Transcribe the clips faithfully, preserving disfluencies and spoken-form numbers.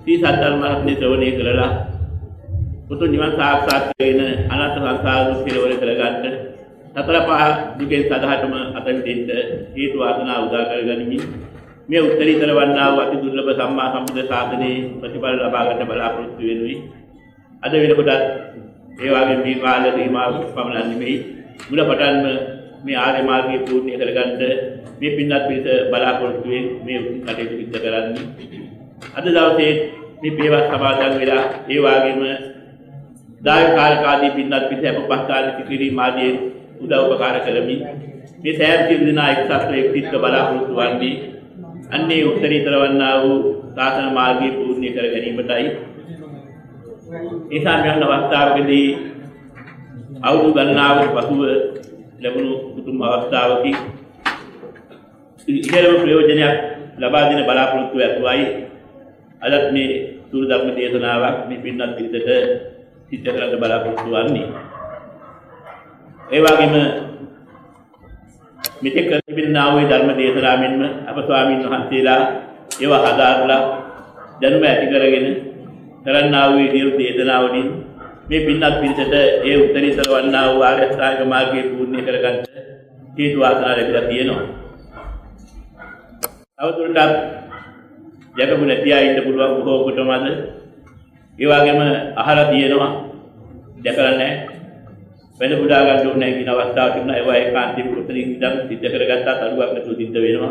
සී සද්ධර්ම රත්නය ශ්‍රවණය කරලා උතුම් නිවන් සාක්ෂාත් කරගෙන අනන්ත සංසාර දුක් කෙලවර කරගන්න සතර පහ දුකෙන් සදාටම අත මිදෙන්න හේතු වාසනා උදා කරගනිමින් මේ උත්තරීතර වන්නා වූ අති දුර්ලභ සම්මා සම්බුද්ධ ශාසනයේ ප්‍රතිඵල ලබා ගන්න බලාපොරොත්තු වෙනුයි. අද වෙනකොට ඒ වගේ මේ කාල සීමාව පමණ නෙමෙයි මුල පටන්ම මේ ආර්ය මාර්ගයේ පූර්ණ්‍ය කරගන්න මේ පින්වත් පිරිස බලාපොරොත්තු වෙන මේ කටයුතු සිදු කරන්නේ. අද දවසේ මේ පේවා සමාදන් වෙලා ඒ වගේම දායක කාර්යකාදී පින්වත් පිරිස අපපස්ථාන කිරීම ආදී උදව් උපකාර කරමින් මේ සෑම දිනා එක්සත් එක්සිට බලාපොරොත්තු වන්නේ අන්නේ උත්තරීතර වන්නා වූ සාසන මාර්ගයේ පූර්ණ්‍ය කර ගැනීමටයි. ඒ සම්යන් අවස්ථාවකදී අවුරුදු ගණනාවක පසුව ලැබුණු උතුම් අවස්ථාවකදී ඉහළම ප්‍රයෝජනයක් ලබා දෙන බලාපොරොත්තු ඇතුවයි අදත් මේ සූර ධර්ම දේශනාවක් මේ පින්වත් පිරිසට සිද්ධ කරන්න බලාපොරොත්තු වන්නේ. ඒ වගේම මෙතෙක් කරපින්නා වූ ධර්ම දේශනාවෙන්ම අප ස්වාමීන් වහන්සේලා ඒවා හදාarලා දැනුම ඇති කරගෙන කරන්නා වූ දීර්ඝ දේශනාවලින් මේ පින්වත් පිරිසට ඒ උත්තරීතර වන්නා වූ ආර්ය අෂ්ටාංග මාර්ගයේ පූර්ණ්‍ය කරගන්න හේතු වාසනා ලැබිලා තියෙනවා. අවතුරටත් යකපු නැති අය ඉන්න පුළුවන් බොහෝ කොටමද ඒ වගේම අහලා තියෙනවා දැකලා නැහැ වෙන පුඩා ගන්න ඕනේ නැහැ කියන අවස්ථාවක් තිබුණා. ඒවා ඒකාන්තික උත්තරින් ඉඳන් සිද්ධ කරගත්තා තරුවක් නැතුව සිද්ධ වෙනවා.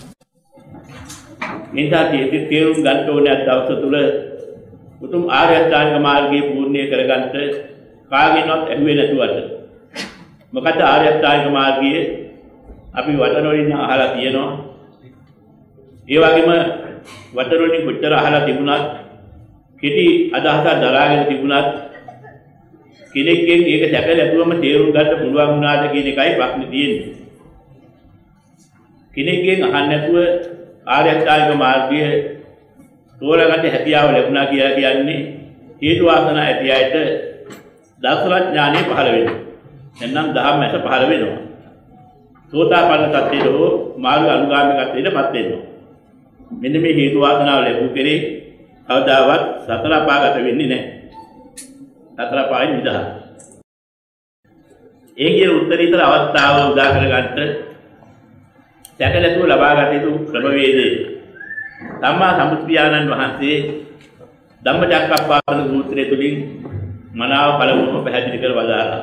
නිසා තියෙති තේරුම් ගන්න ඕනේ දවස තුල උතුම් ආර්ය අෂ්ටාංග මාර්ගයේ පූර්ණ්‍ය කරගන්න කාගෙන්වත් ඇහුවේ නැතුවට. මොකද ආර්ය අෂ්ටාංග මාර්ගයේ අපි වචන වලින් අහලා තියෙනවා. ඒ වගේම වචන වලින් කොච්චර අහලා තිබුණත් කෙටි අදහසක් දරාගෙන තිබුණත් කෙනෙක්ගෙන් ඒක දැක ලැබුවම තේරුම් ගන්න පුළුවන් වුණාද කියන එකයි ප්‍රශ්නේ තියෙන්නේ. කෙනෙක්ගෙන් අහන්න නැතුව ආර්ය අෂ්ටාංග මාර්ගය තෝරගන්න හැකියාව ලැබුණා කියලා කියන්නේ හේතු වාසනා ඇති අයට දසවත් ඥානෙ පහළ වෙනවා. එන්නම් දහම් ඇස පහළ වෙනවා. සෝතාපන්න තත්ත්වයට හෝ මාර්ග අනුගාමිකත්වයටපත් වෙනවා. මෙන්න මේ හේතු වාසනාව ලැබු කෙරේ කවදාවත් සතර අපාගත වෙන්නේ නැහැ. සතර අපායෙන් නිදහස්. ඒකේ උත්තරීතර අවස්ථාව උදා කරගන්න සැකලතුව ලබා ගත යුතු ක්‍රමවේදය සම්මා සම්බුද්ධයාණන් වහන්සේ ධම්මචක්කප්පවත්තන සූත්‍රය තුලින් මනාව පළමුවම පැහැදිලි කර වදාළා.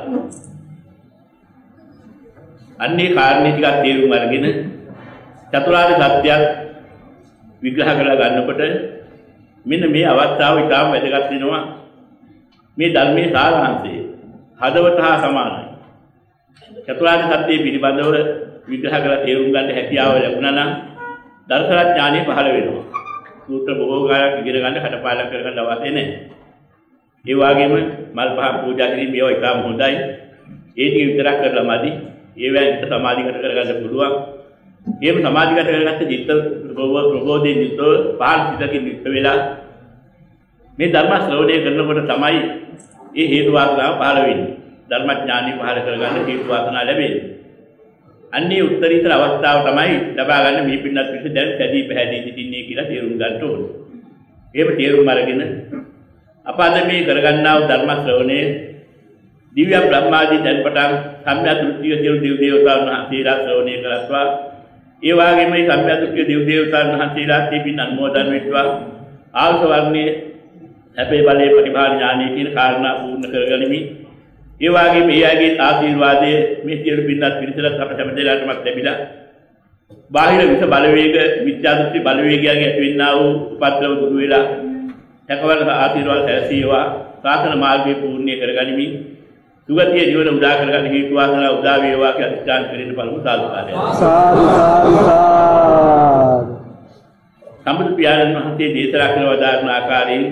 අන්නේ කාරණේ ටිකක් තේරුම් අරගෙන චතුරාර්ය සත්‍යයක් විග්‍රහ කරලා ගන්නකොට මෙන්න මේ අවස්ථාව ඉතාම වැදගත් වෙනවා. මේ ධර්මයේ සාරාංශය හදවත හා සමානයි. චතුරාර්ය සත්‍ය පිළිබඳව විග්‍රහ කරලා තේරුම් ගන්න හැකියාව ලැබුණා නම් දර්ශන ඥානෙ පහළ වෙනවා. සූත්‍ර බොහෝ කාලයක් ඉගෙන ගන්න කටපාඩම් කරගන්න අවශ්‍ය නැහැ. ඒ වගේම මල් පහ පූජා කිරීම ඒවා ඉතාම හොඳයි. ඒ ටික විතරක් කරලා මදි. ඒවෙන් සමාධිගත කරගන්න පුළුවන්. එහෙම සමාධිගත කරගත්ත චිත්ත ප්‍රබෝධයෙන් යුක්තව පහන් සිතකින් යුක්ත වෙලා මේ ධර්ම ශ්‍රවණය කරනකොට තමයි මේ හේතු වාසනාව පහළ වෙන්නේ. ධර්ම ඥානෙ පහළ කරගන්න හේතු වාසනාව ලැබෙන්නේ. අන්නේ උත්තරීතර අවස්ථාව තමයි ලබා ගන්න මේ පින්නත් පිට දැන් සැදී පැහැදී සිටින්නේ කියලා තේරුම් ගන්න ඕනේ. එහෙම තේරුම් අරගෙන අපාද මේ කරගන්නා වූ ධර්ම ශ්‍රවණය දිව්‍ය බ්‍රහ්මාදී දැන් පටන් සම්‍යක් දෘෂ්ටිය සියලු දෙව් දේවතාවුන් වහන්සේලා ශ්‍රවණය කරත්වා. ඒ වගේම මේ සම්‍යක් දෘෂ්ටිය දෙව් දේවතාවුන් වහන්සේලා තිබින් අනුමෝදන් වෙත්වා. ආල්ස වර්ණයේ හැබේ බලයේ ප්‍රතිභාන ඥානයේ කියන කාරණා පූර්ණ කරගනිමින් ඒ වගේම මේ ආගේ ආශිර්වාදයේ මේ සියලු පින්නත් පිරිසලත් අප හැම දෙයකටම ලැබිලා බාහිර විස බලවේග විද්‍යා දෘෂ්ටි බලවේගයන්ගෙන් ඇතිවෙනා වූ උපද්‍රව දුරු වෙලා හැකවල ආශිර්වාද සැලසීවා සාසන මාර්ගයේ පූර්ණ්‍ය කරගනිමින් සුගතිය ජීවන උදා කරගන්න හේතු වාසනා උදා වේවා කියලා අධිෂ්ඨාන කරගෙන බලමු සාදුකාරය. සාදු සාදු. සම්බුදු පියාණන් වහන්සේ දේශනා කළ වදාරන ආකාරයෙන්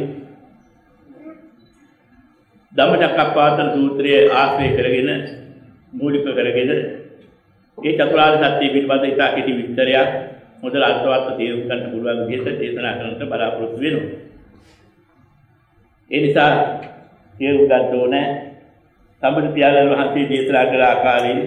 ධම්මචක්කප්පවත්තන සූත්‍රය ආශ්‍රය කරගෙන මූලික කරගෙන ඒ චතුරාර්ය සත්‍ය පිළිබඳ ඉතා කෙටි විස්තරයක් මොදල අර්ථවත් තේරුම් ගන්න පුළුවන් විදිහට දේශනා කරන්නට බලාපොරොත්තු වෙනවා. ඒ නිසා තේරුම් ගන්න ඕනේ සම්බුදු පියාණන් වහන්සේ දේශනා කළ ආකාරයෙන්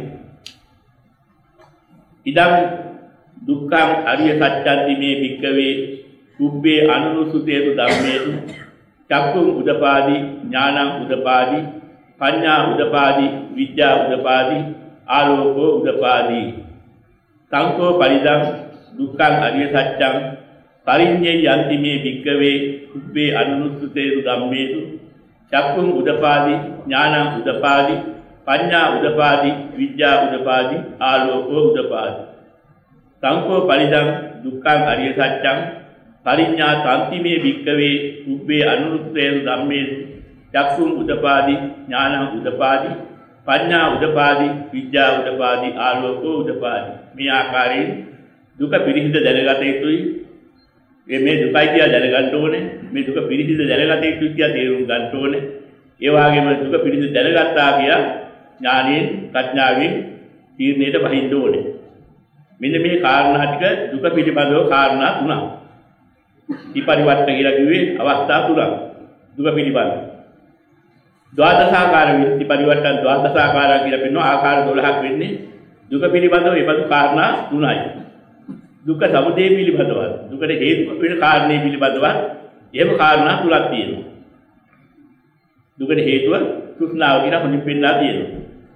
ඉදම් දුක්ඛං අරිය සත්‍යන්ති මේ භික්ඛවේ උබ්බේ අනුසුතේසු ධම්මේසු චක්කුං උදපාදි ඥානං උදපාදි පඤ්ඤා උදපාදි විද්‍යා උදපාදි ආලෝකෝ උදපාදි සංකෝ පරිදං දුක්ඛං අරිය සත්‍යං පරිඤ්ඤේ යන්ති මේ භික්ඛවේ උබ්බේ අනුසුතේසු ධම්මේසු චක්කුං උදපාදි ඥානං උදපාදි පඤ්ඤා උදපාදි විද්‍යා උදපාදි ආලෝකෝ උදපාදි සංකෝ පරිදං දුක්ඛං අරිය සත්‍යං පරිඤ්ඤා තන්ති මේ භික්ඛවේ උබ්බේ අනුසුතේසු ධම්මේසු චක්කුං උදපාදි ඥානං උදපාදි පඤ්ඤා උදපාදි විද්‍යා උදපාදි ආලෝකෝ උදපාදි මේ ආකාරයෙන් දුක පිරිසිදු දැනගත යුතුයි මේ දුකයි කියලා දැනගන්න ඕනේ මේ දුක පිරිසිදු දැනගත යුතුයි කියලා තේරුම් ගන්න ඕනේ ඒ වගේම දුක පිරිසිදු දැනගත්තා කියලා ඥානයෙන් ප්‍රඥාවෙන් තීරණයට බහින්න ඕනේ මෙන්න මේ කාරණා ටික දුක පිළිබඳව කාරණා තුනක් විපරිවර්ත කියලා කිව්වේ අවස්ථා තුනක් දුක පිළිබඳව ද්වාදසාකාර විත්ති පරිවර්තන ද්වාදසාකාර කියලා පෙන්වන ආකාර දොළහක් වෙන්නේ දුක පිළිබඳව ඒ බඳු කාරණා තුනයි. දුක සමුදය පිළිබඳව දුකට හේතු වෙන කාරණේ පිළිබඳව එහෙම කාරණා තුනක් තියෙනවා. දුකට හේතුව තෘෂ්ණාව කියලා හොඳින් පෙන්නලා තියෙනවා.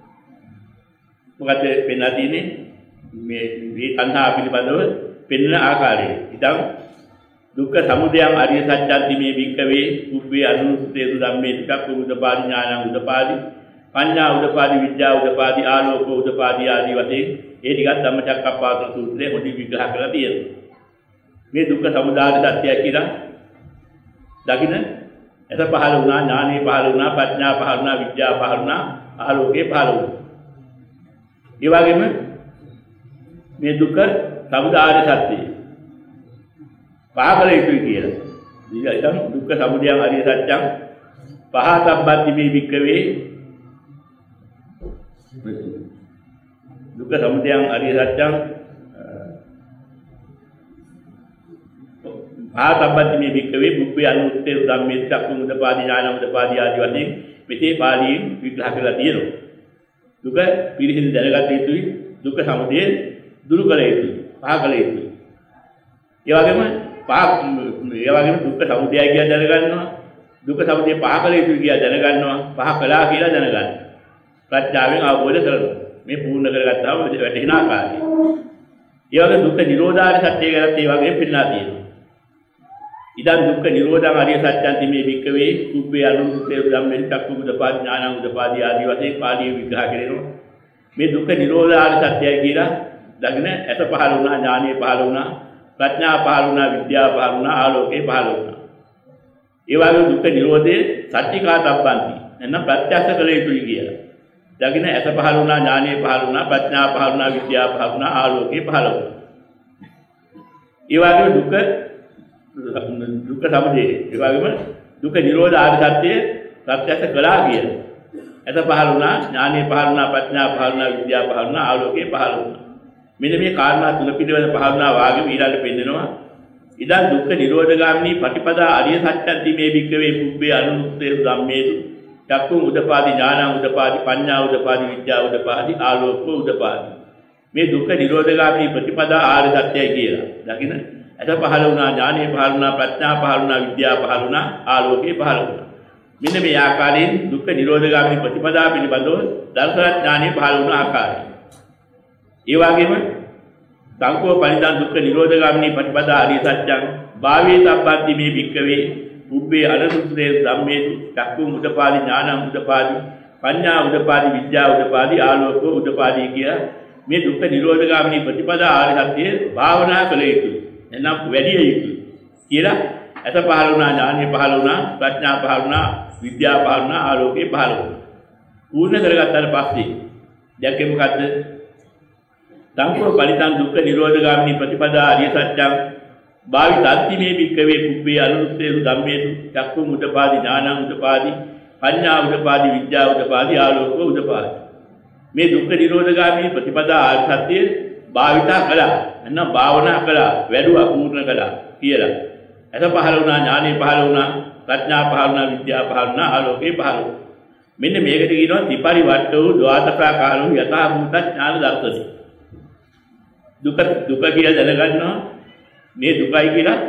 මොකද පෙන්නලා තියෙන්නේ මේ මේ තණ්හා පිළිබඳව පෙන්වන ආකාරය. ඉතින් දුක්ඛ සමුදයං අරිය සත්‍යන්ති මේ භික්ඛවේ උබ්බේ අනුසුතේසු ධම්මේසු චක්ඛු උදපාදි ඥානං උදපාදි පඤ්ඤා උදපාදි විද්‍යා උදපාදි ආලෝකෝ උදපාදි ආදී වශයෙන් ඒ ටිකත් ධම්මචක්කප්පවත්තන සූත්‍රයේ හොඳින් විග්‍රහ කරලා තියෙනවා. මේ දුක්ඛ සමුදය සත්‍යය කියලා දකින්න එත පහළ වුණා ඥානෙ පහළ වුණා ප්‍රඥා පහළ වුණා විද්‍යා පහළ වුණා ආලෝකේ පහළ වුණා. ඒ වගේම මේ දුක්ඛ සමුදය සත්‍යය පහකල යුතුයි කියලා. ඊළඟ දුක්ඛ සමුදයං අරිය සත්‍යං පහතබ්බති මේ භික්ඛවේ දුක්ඛ සමුදයං අරිය සත්‍යං පහතබ්බති මේ භික්ඛවේ බුබ්බේ අනුත්තේ ධම්මේ චක්කුං උදපාදි ඥානං උදපාදි ආදී වශයෙන් මෙතේ පාළියෙන් විග්‍රහ කරලා තියෙනවා. දුක පිළිහිඳ දැනගත යුතුයි දුක්ඛ සමුදය දුරු කළ යුතුයි පහකල යුතුයි. ඒ වගේම පහ ඒ වගේම දුක්ඛ සමුදය කියලා දැනගන්නවා දුක්ඛ සමුදය පහ කළ යුතුයි කියලා දැනගන්නවා පහ කළා කියලා දැනගන්නවා ප්‍රඥාවෙන් අවබෝධ කරගන්නවා මේ පූර්ණ කරගත්තාම වැටෙන ආකාරය. ඒ වගේ දුක්ඛ නිරෝධාරි සත්‍ය ගැනත් ඒ වගේ පෙන්නලා තියෙනවා. ඉදන් දුක්ඛ නිරෝධං අරිය සත්‍යන්ති මේ භික්ඛවේ උබ්බේ අනුසුතේ ධම්මෙන් චක්ඛු උදපාදි ඥානං උදපාදි ආදී වශයෙන් පාළිය විග්‍රහ කරනවා. මේ දුක්ඛ නිරෝධාරි සත්‍යය කියලා දකින ඇස පහළ වුණා ඥානෙ පහළ වුණා ප්‍රඥා පහළ වුණා විද්‍යාව පහළ වුණා ආලෝකේ පහළ වුණා. ඒ වගේ දුක්ඛ නිරෝධයේ සත්‍චිකාතබ්බන්ති එන්න ප්‍රත්‍යක්ෂ කළ යුතුයි කියලා. දකින ඇස පහළ වුණා ඥානෙ පහළ වුණා ප්‍රඥා පහළ වුණා විද්‍යාව පහළ වුණා ආලෝකේ පහළ වුණා. ඒ වගේ දුක්ඛ දුක්ඛ සමුදය ඒ වගේම දුක්ඛ නිරෝධ ආර්ය සත්‍යය ප්‍රත්‍යක්ෂ කළා කියලා. ඇස පහළ වුණා ඥානෙ පහළ වුණා ප්‍රඥා පහළ වුණා විද්‍යාව පහළ වුණා ආලෝකේ පහළ වුණා. මෙන්න මේ කාරණා තුන පිළිවෙල පහළනා වාගේ ඊළඟට පෙන්නනවා. ඉදන් දුක්ඛ නිරෝධගාමිනී පටිපදා අරිය සත්‍යන්ති මේ භික්ඛවේ පුබ්බේ අනුත්තේසු ධම්මේසු චක්කුං උදපාදි ඥානං උදපාදි පඤ්ඤා උදපාදි විද්‍යා උදපාදි ආලෝකෝ උදපාදි. මේ දුක්ඛ නිරෝධගාමිනී ප්‍රතිපදා ආර්ය සත්‍යයි කියලා. දකින්න ඇස පහළ වුණා ඥානෙ පහළ වුණා ප්‍රඥා පහළ වුණා විද්‍යාව පහළ වුණා ආලෝකේ පහළ වුණා. මෙන්න මේ ආකාරයෙන් දුක්ඛ නිරෝධගාමිනී ප්‍රතිපදා පිළිබඳව දර්ශන ඥානෙ පහළ වුණ ආකාරය. ඒ වගේම සංකෝ පරිදන් දුක්ඛ නිරෝධගාමිනී ප්‍රතිපදා ආදී සත්‍යං භාවී සම්බන්ති මේ භික්ඛවේ උබ්බේ අනුසුතේ ධම්මේසු චක්කුං උදපාදි ඥානං උදපාදි පඤ්ඤා උදපාදි විද්‍යා උදපාදි ආලෝකෝ උදපාදි කිය මේ දුක්ඛ නිරෝධගාමිනී ප්‍රතිපදා ආදී සත්‍යයේ භාවනා කළ යුතුයි. එනම් වැඩි යුතුයි කියලා ඇස පහළ වුණා ඥානෙ පහළ වුණා ප්‍රඥා පහළ වුණා විද්‍යා පහළ වුණා ආලෝකේ පහළ වුණා. පූර්ණ කරගත්තාට පස්සේ දැක්කේ මොකද්ද? සංකෝ පරිතං දුක්ඛ නිරෝධගාමිනී ප්‍රතිපදා ආර්ය සත්‍යං භාවි තත්ති මේ භික්ඛවේ පුබ්බේ අනුත්තේසු ධම්මේසු චක්කුං උදපාදි ඥානං උදපාදි පඤ්ඤා උදපාදි විද්‍යා උදපාදි ආලෝකෝ උදපාදි. මේ දුක්ඛ නිරෝධගාමිනී ප්‍රතිපදා ආර්ය සත්‍යය භාවිතා කළා එන්න භාවනා කළා වැඩුවා පූර්ණ කළා කියලා. එත පහළ වුණා ඥානෙ පහළ වුණා ප්‍රඥා පහළ වුණා විද්‍යා පහළ වුණා ආලෝකේ පහළ වුණා. මෙන්න මේකට කියනවා ත්‍රිපරිවර්ත වූ ද්වාදසාකාරෝ යථා භූත ඥාන දර්ශනය. දුක දුක කියලා දැනගන්නවා මේ දුකයි කියලා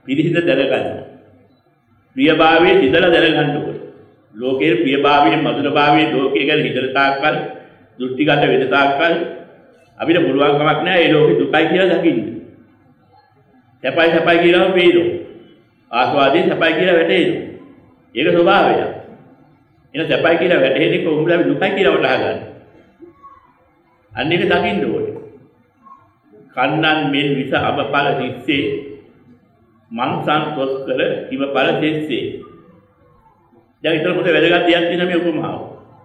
පිළිසිඳ දැනගන්න. ප්‍රියභාවයේ සිතලා දැනගන්න ඕනේ. ලෝකයේ ප්‍රියභාවයේ මధుරභාවයේ ලෝකයේ ගැන හිතන තාක්කල් දෘෂ්ටිගත වෙන තාක්කල් අපිට පුළුවන් කමක් නැහැ ඒ ලෝකේ දුකයි කියලා දකින්න. සැපයි සැපයි කියලාම පේනවා. ආස්වාදයෙන් සැපයි කියලා වැටහෙනවා. ඒක ස්වභාවය. එන සැපයි කියලා වැටහෙන්නේ කොහොමද අපි දුකයි කියලා වටහා ගන්න. අන්න ඒක දකින්න ඕනේ. කන්නන් මෙන් විස අබපල දිස්සේ මන්සන් තොස් කර ඉවපල දෙස්සේ. දැන් ඊතර පොතේ වැදගත් දෙයක් තියෙනවා මේ උපමාව.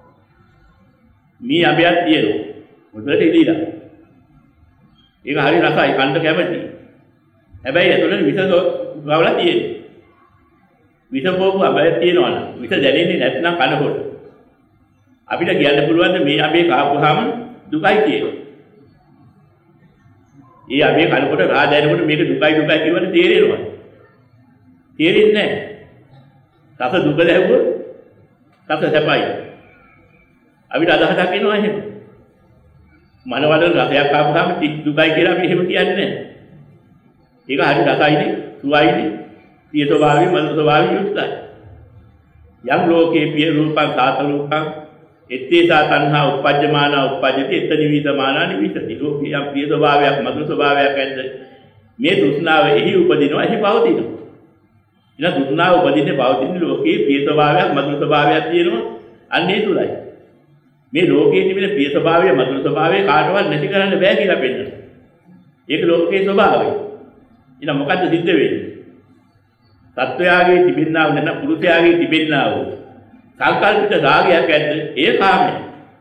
මේ අබයක් තියෙනවා. මොකද ඉදීලා. ඒක හරි රසයි කන්න කැමති. හැබැයි එතන විස ගවලා තියෙනවා. විස පොපු අබයක් තියෙනවා නම් විස දැනෙන්නේ නැත්නම් කනකොට අපිට කියන්න පුළුවන් මේ අබේ කාපුවාම දුකයි කියලා. ඒ අබේ කනකොට රා දැනෙනකොට මේක දුකයි දුකයි කියවන තේරෙනවා. තේරෙන්නේ නැහැ. රස දුක දැහුවොත් රස සැපයි. අපිට අදහසක් එනවා එහෙම. මනවල රසයක් ආපුවාම දුකයි කියලා අපි එහෙම කියන්නේ නැහැ. ඒක හරි රසයිනේ, සුවයිනේ, පිය ස්වභාවය, මන ස්වභාවය යුක්තයි. යම් ලෝකේ පිය රූපං සාත රූපං එත්තේසා තණ්හා උපජ්ජමාන උපජ්ජති එත නිවිතමාන නිවිතති. ලෝකේ යම් පිය ස්වභාවයක්, මధుර ස්වභාවයක් ඇද්ද මේ තෘෂ්ණාව එහි උපදිනවා, එහි පවතිනවා. එන තෘෂ්ණාව උපදින්නේ පවතින ලෝකේ පිය ස්වභාවයක්, මధుර ස්වභාවයක් තියෙනවා. අන්නේ තුලයි. මේ ලෝකයේ තිබෙන පිය ස්වභාවය, මధుර ස්වභාවය කාටවත් නැති කරන්න බෑ කියලා පෙන්නනවා. ඒක ලෝකයේ ස්වභාවය. ඊට මොකද්ද සිද්ධ වෙන්නේ? සත්වයාගේ තිබෙනා වූ නැත්නම් පුරුෂයාගේ තිබෙනා වූ සංකල්පිත රාගයක් ඇද්ද? ඒ කාමය.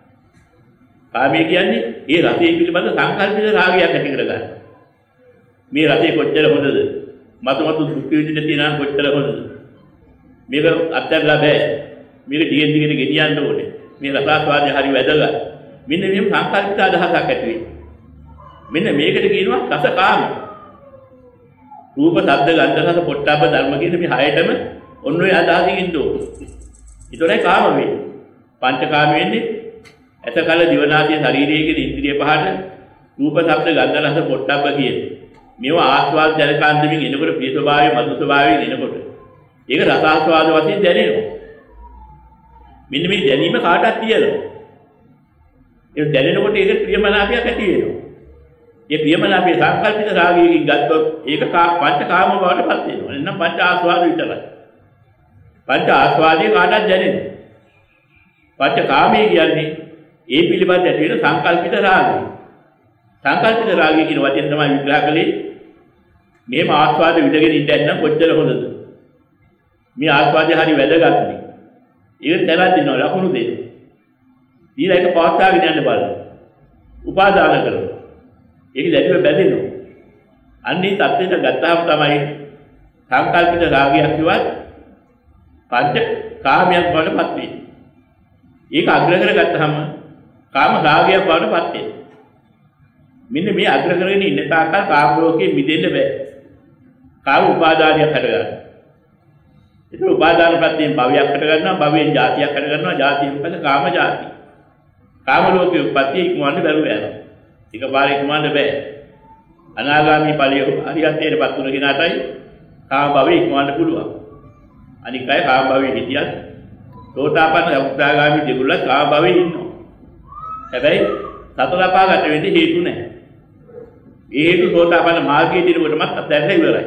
කාමය කියන්නේ ඒ රසය පිළිබඳ සංකල්පිත රාගයක් ඇති කරගන්න. මේ රසය කොච්චර හොඳද? මතු මතු දුක් විඳින්න තියෙනවා කොච්චර හොඳද? මේක අත්දැකලා බෑ. මේක දිගින් දිගට ගෙනියන්න ඕනේ. මේ රසාස්වාදය හරි වැදගත්. මෙන්න මේ සංකල්පිත අදහසක් ඇති වෙයි. මෙන්න මේකට කියනවා රස කාම. රූප, ශබ්ද, ගන්ධ, රස, පොට්ටබ්බ ධර්ම කියන මේ හයටම ඔන්න ඔය අදහසින් ඉන්න ඕනේ. ඒතරයි කාම වෙන්නේ. පංචකාම වෙන්නේ ඇස කල දිවනාසය ශරීරයේ කියන ඉන්ද්‍රිය පහට රූප, ශබ්ද, ගන්ධ, රස, පොට්ටබ්බ කියන මේවා ආස්වාද ජනකාන්තමින් එනකොට ප්‍රිය ස්වභාවය, මధుර ස්වභාවයෙන් එනකොට ඒක රසාස්වාද වශයෙන් දැනෙනවා. මෙන්න මේ දැනීම කාටවත් තියෙනවා. ඒ දැනෙනකොට ඒක ප්‍රියමනාපයක් ඇති වෙනවා. ඒ ප්‍රියමනාපයේ සංකල්පිත රාගයෙන් ගත්තොත් ඒක පංචකාම බවට පත් වෙනවා. එන්න පංච ආස්වාද විතරයි. පංච ආස්වාදයේ කාටවත් දැනෙනවා. පංචකාමයේ කියන්නේ ඒ පිළිබඳ ඇති වෙන සංකල්පිත රාගය. සංකල්පිත රාගය කියන වචනේ තමයි විග්‍රහ කළේ. මේම ආස්වාද විදගෙන ඉඳන් නම් කොච්චර හොඳද? මේ ආස්වාදය හරි වැදගත් නේ. ඒක දැනගන්න දෙනවා ලකුණු දෙන්න. ඊළඟ එක පවත්වාගෙන යන්න බලන්න. උපාදාන කරනවා. ඒක දැඩිව බැඳෙනවා. අන්නේ தත්ත්වයට ගත්තාම තමයි සංකල්පිත රාගයක් කිව්වත් පංච කාමයක් බවට පත් වෙන්නේ. ඒක අග්‍ර කරගත්තාම කාම රාගයක් බවට පත් වෙනවා. මෙන්න මේ අග්‍ර කරගෙන ඉන්න තාක්කල් කාම ලෝකෙ මිදෙන්න බෑ. කාම උපාදානයක් හටගන්නවා. ඒක උපාදාන ප්‍රත්‍යයෙන් භවයක් හට ගන්නවා, භවයෙන් ජාතියක් හට ගන්නවා, ජාතියෙන් පස්සේ කාම ජාති. කාම ලෝකයේ උප්පත්ති ඉක්මවන්න බැරුව යනවා. එකපාරේ ඉක්මවන්න බෑ. අනාගාමී ඵලයේ අරියත්තේටපත් වුණ කෙනාටයි කාම භවෙ ඉක්මවන්න පුළුවන්. අනික අය කාම භවෙ හිටියත් සෝතාපන්න උත්සාහගාමී දෙගොල්ල කාම භවෙ ඉන්නවා. හැබැයි සතර අපාගත වෙන්නේ හේතු නැහැ. ඒ හේතු සෝතාපන්න මාර්ගයේ දිනකොටමත් අත්හැරලා ඉවරයි.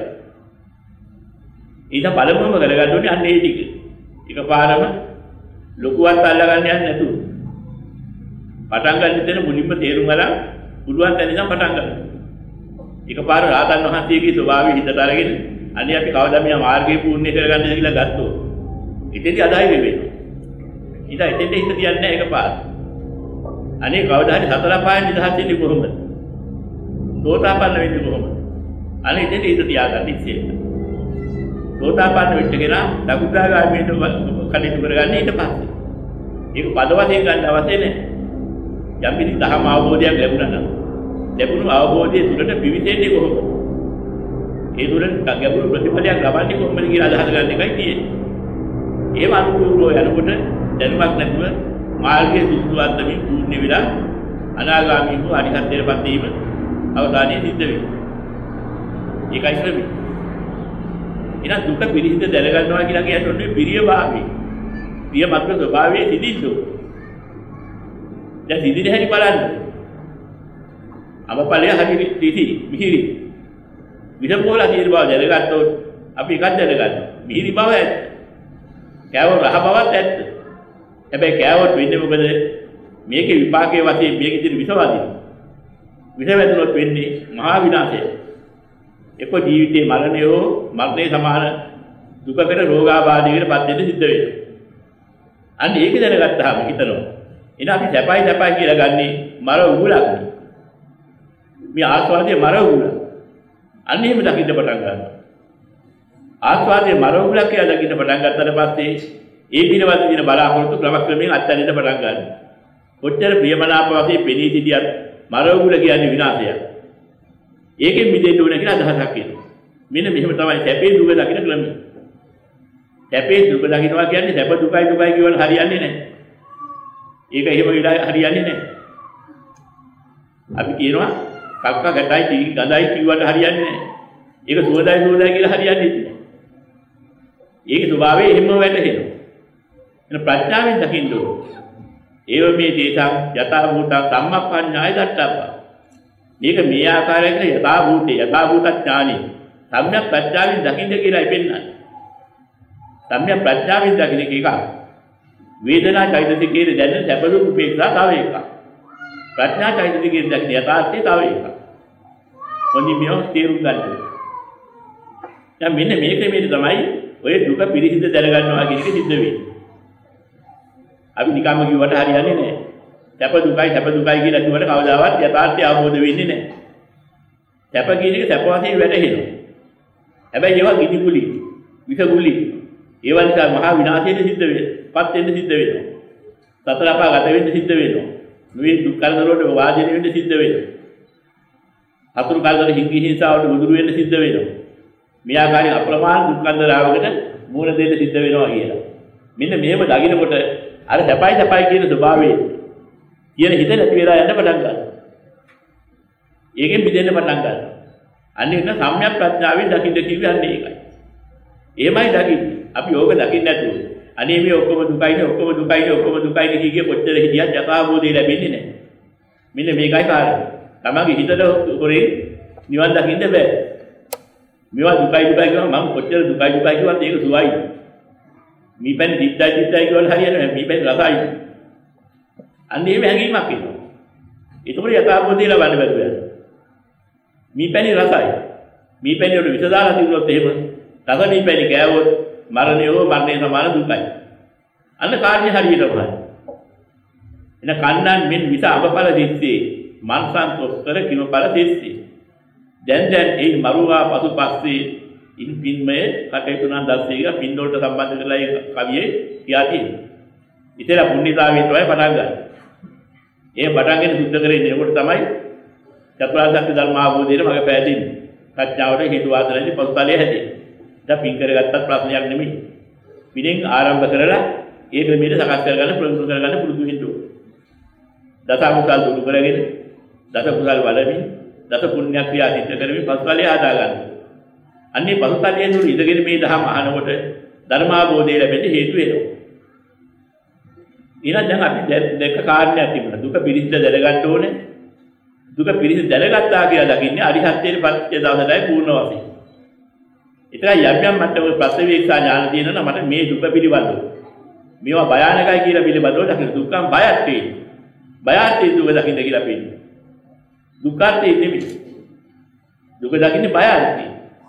ඊට පළමුවම කරගන්න ඕනේ අන්න ඒ ටික. එකපාරම ලොකුවත් අල්ලගන්න යන්නේ නැතුව. පටන් ගන්න දෙන මුලින්ම තේරුම් ගන්න පුළුවන් තැන ඉඳන් පටන් ගන්න. එකපාර රාතන් වහන්සේගේ ස්වභාවය හිතට අරගෙන අනේ අපි කවදා මේ මාර්ගය පූර්ණ කරගන්නද කියලා ගත්තොත් ඉතින්දි අදායි වෙන්නේ. ඊට ඉතින්ද හිත තියන්නේ නැහැ එකපාර. අනේ කවදා හරි සතර පායෙන් නිදහස් වෙන්නේ කොහොමද? සෝතාපන්න වෙන්නේ කොහොමද? අනේ ඉතින්ද හිත තියාගන්න ඉස්සෙල්ලා. සෝතාපන්න වෙච්ච කෙනා දකුදාගාමීට කටයුතු කරගන්නේ ඊට පස්සේ. ඒක පද වශයෙන් ගන්න අවශ්‍ය නැහැ. යම් කිසි ධර්ම අවබෝධයක් ලැබුණා නම් ලැබුණු අවබෝධයේ තුලට පිවිසෙන්නේ කොහොමද? ඒ තුලට ගැඹුරු ප්‍රතිඵලයක් ලබන්නේ කොහොමද කියලා අදහස ගන්න එකයි තියෙන්නේ. ඒව අනුකූලව යනකොට දැනුමක් නැතුව මාර්ගයේ සුදුසුවන්තමින් පූර්ණ විලා අනාගාමී වූ අරිහත්ත්වයටපත් වීම අවසානයේ සිද්ධ වෙනවා. ඒකයි ශ්‍රමී. එහෙනම් දුක පිරිසිදු දැනගන්නවා කියලා කියන්නේ පිරිය භාවය. පිය මත්ව ස්වභාවයේ සිටින්න ඕන. දැන් සිටින හැටි බලන්න. අමපලය හරි තිසි මිහිරි. විදපෝලා තියෙන බව දැනගත්තොත් අපි එකක් දැනගන්නවා. මිහිරි බව ඇත්ත. කෑවොත් රහ බවත් ඇත්ත. හැබැයි කෑවොත් වෙන්නේ මොකද? මේකේ විපාකයේ වශයෙන් මේකේ තියෙන විස වදින. විස වැදුනොත් වෙන්නේ මහා විනාශය. එක්ක ජීවිතේ මරණය හෝ මරණය සමාන දුකකට රෝගාබාධයකට පත් වෙන්න සිද්ධ වෙනවා. අන්න ඒක දැනගත්තාම හිතනවා. එන අපි සැපයි සැපයි කියලා ගන්නේ මර උගුලක්. මේ ආස්වාදයේ මර උගුල. අන්න එහෙම දකින්න පටන් ගන්නවා. ආස්වාදයේ මර උගුලක් කියලා දකින්න පටන් ගත්තට පස්සේ ඒ පිළිවෙත දින බලාපොරොත්තු ක්‍රමක්‍රමයෙන් අත්හැරෙන්න පටන් ගන්නවා. කොච්චර ප්‍රියමනාප වශයෙන් පෙනී සිටියත් මර උගුල කියන්නේ විනාශයක්. ඒකෙන් මිදෙන්න ඕන කියලා අදහසක් එනවා. මෙන්න මෙහෙම තමයි සැපේ දුක දකින්න ක්‍රමය. සැපේ දුක දකින්නවා කියන්නේ සැප දුකයි දුකයි කියවල හරියන්නේ නැහැ. ඒක එහෙම විලා හරියන්නේ නැහැ. අපි කියනවා කක්ක ගැටයි තී ගඳයි කිව්වට හරියන්නේ නැහැ. ඒක සුවඳයි සුවඳයි කියලා හරියන්නේ නැහැ. ඒකේ ස්වභාවය එහෙම වැටහෙනවා. එන ප්‍රඥාවෙන් දකින්න ඕන. ඒව මේ දේශං යථා භූතං සම්මප්පඤ්ඤාය දත්තප්පා. මේක මේ ආකාරයකට යථා භූතේ යථා භූත ඥානෙ සම්‍යක් ප්‍රඥාවෙන් දකින්න කියලායි පෙන්නන්නේ. සම්‍යක් ප්‍රඥාවෙන් දකින්න එක වේදනා චෛතසිකයේ දැනෙන සැප දුක් උපේක්ෂා තව එකක්. ප්‍රඥා චෛතසිකයේ දකින්න යථාර්ථය තව එකක්. මොනින් මෙව තේරුම් ගන්න ඕනේ. දැන් මෙන්න මේක මේ තමයි ඔය දුක පිළිසිඳ දැනගන්නවා කියන එක සිද්ධ වෙන්නේ. අපි නිකම්ම කිව්වට හරියන්නේ නැහැ. සැප දුකයි සැප දුකයි කියලා කිව්වට කවදාවත් යථාර්ථය අවබෝධ වෙන්නේ නැහැ. සැප කියන එක සැප වශයෙන් වැටහෙනවා. හැබැයි ඒවා ගිනිගුලි, විසගුලි. ඒවා නිසා මහා විනාශයට සිද්ධ වෙනවා. පත් වෙන්න සිද්ධ වෙනවා. සතර අපා ගත වෙන්න සිද්ධ වෙනවා. නුවේ දුක් කරදර වලට වාදින වෙන්න සිද්ධ වෙනවා. අතුරු කරදර හිංගි හිංසාවට ගොදුරු වෙන්න සිද්ධ වෙනවා. මේ ආකාරයෙන් අප්‍රමාණ දුක් කරදරාවකට මූණ දෙන්න සිද්ධ වෙනවා කියලා. මෙන්න මෙහෙම දකින්නකොට අර සැපයි සැපයි කියන ස්වභාවයේ කියන හිත නැති වෙලා යන්න පටන් ගන්නවා. ඒකෙන් මිදෙන්න පටන් ගන්නවා. අන්නේ ඉන්න සම්‍යක් ප්‍රඥාවෙන් දකින්න කිව්වේ අන්නේ ඒකයි. එහෙමයි දකින්නේ. අපි ඕක දකින්න නැතුව අනේ මේ ඔක්කොම දුකයිනේ ඔක්කොම දුකයිනේ ඔක්කොම දුකයිනේ කිය කොච්චර හිටියත් යථාභූතය ලැබෙන්නේ නැහැ. මෙන්න මේකයි කාරණේ. තමන්ගේ හිතට හොරේ නිවන් දකින්න බෑ. මේවා දුකයි දුකයි කියනවා මම කොච්චර දුකයි දුකයි කියවත් ඒක සුවයි. මීපැන් දිත්තයි දිත්තයි කියවල හරියන්නේ නැහැ. මීපැන් රසයි. අන්න ඒ හැඟීමක් එනවා. ඒතකොට යථාභූතය ලබන්න බැරුව යනවා. මීපැණි රසයි. මීපැණි වල විස දාලා තිබුණොත් එහෙම රස මීපැණි කෑවොත් මරණය හෝ මරණය සමාන දුකයි. අන්න කාර්ය හරියටම හරි. එන කන්නන් මෙන් විස අපපල දිස්සේ මන්සන්තොස් කර කිනපල දිස්සේ. දැන් දැන් ඒ මරුවා පසුපස්සේ ඉන් පින්මය කටයුතු නම් දැස්සේ පින් වලට සම්බන්ධ කරලා ඒ කවියේ කියා තියෙනවා. ඉතලා පුණ්‍යතාවයෙන් තමයි පටන් ගන්න. ඒ පටන්ගෙන සුද්ධ කරගෙන එනකොට තමයි චතුරාර්ය සත්‍ය ධර්ම අවබෝධයට මඟ පෑදෙන්නේ. ප්‍රඥාවට හේතු වාසනාවේ පසුතලයේ හැදෙන්නේ. දැන් පින් කරගත්තත් ප්‍රශ්නයක් නෙමෙයි. පිනෙන් ආරම්භ කරලා ඒ ක්‍රමයට සකස් කරගන්න ප්‍රයත්න කරගන්න පුරුදු වෙන්න ඕනේ. දස අකුසල් දුරු කරගෙන දස කුසල් වලමින් දස පුණ්‍ය ක්‍රියා සිද්ධ කරමින් පසුතලයේ හදා ගන්න. අන්නේ පසුතලයේ දුරු ඉඳගෙන මේ දහම අහනකොට ධර්මාභෝධය ලැබෙන්න හේතු වෙනවා. ඊළඟ දැන් අපි දෙක කාරණයක් තිබුණා. දුක පිළිසිඳ දැනගන්න ඕනේ. දුක පිළිසිඳ දැනගත්තා කියලා දකින්නේ අරිහත්ත්වයට පත්‍ය දවසටයි පූර්ණ වශයෙන්. ඒතරයි යම් යම් මට්ටමක ප්‍රත්‍යවේක්ෂා ඥාන තියෙනවා මට මේ දුක පිළිබඳව. මේවා භයානකයි කියලා පිළිබඳව දකින්න දුක්ඛම් බයත් තියෙනවා. බයත් දුක දකින්න කියලා පෙන්නනවා. දුක්ඛාර්ථය නෙමෙයි. දුක දකින්නේ බයත්.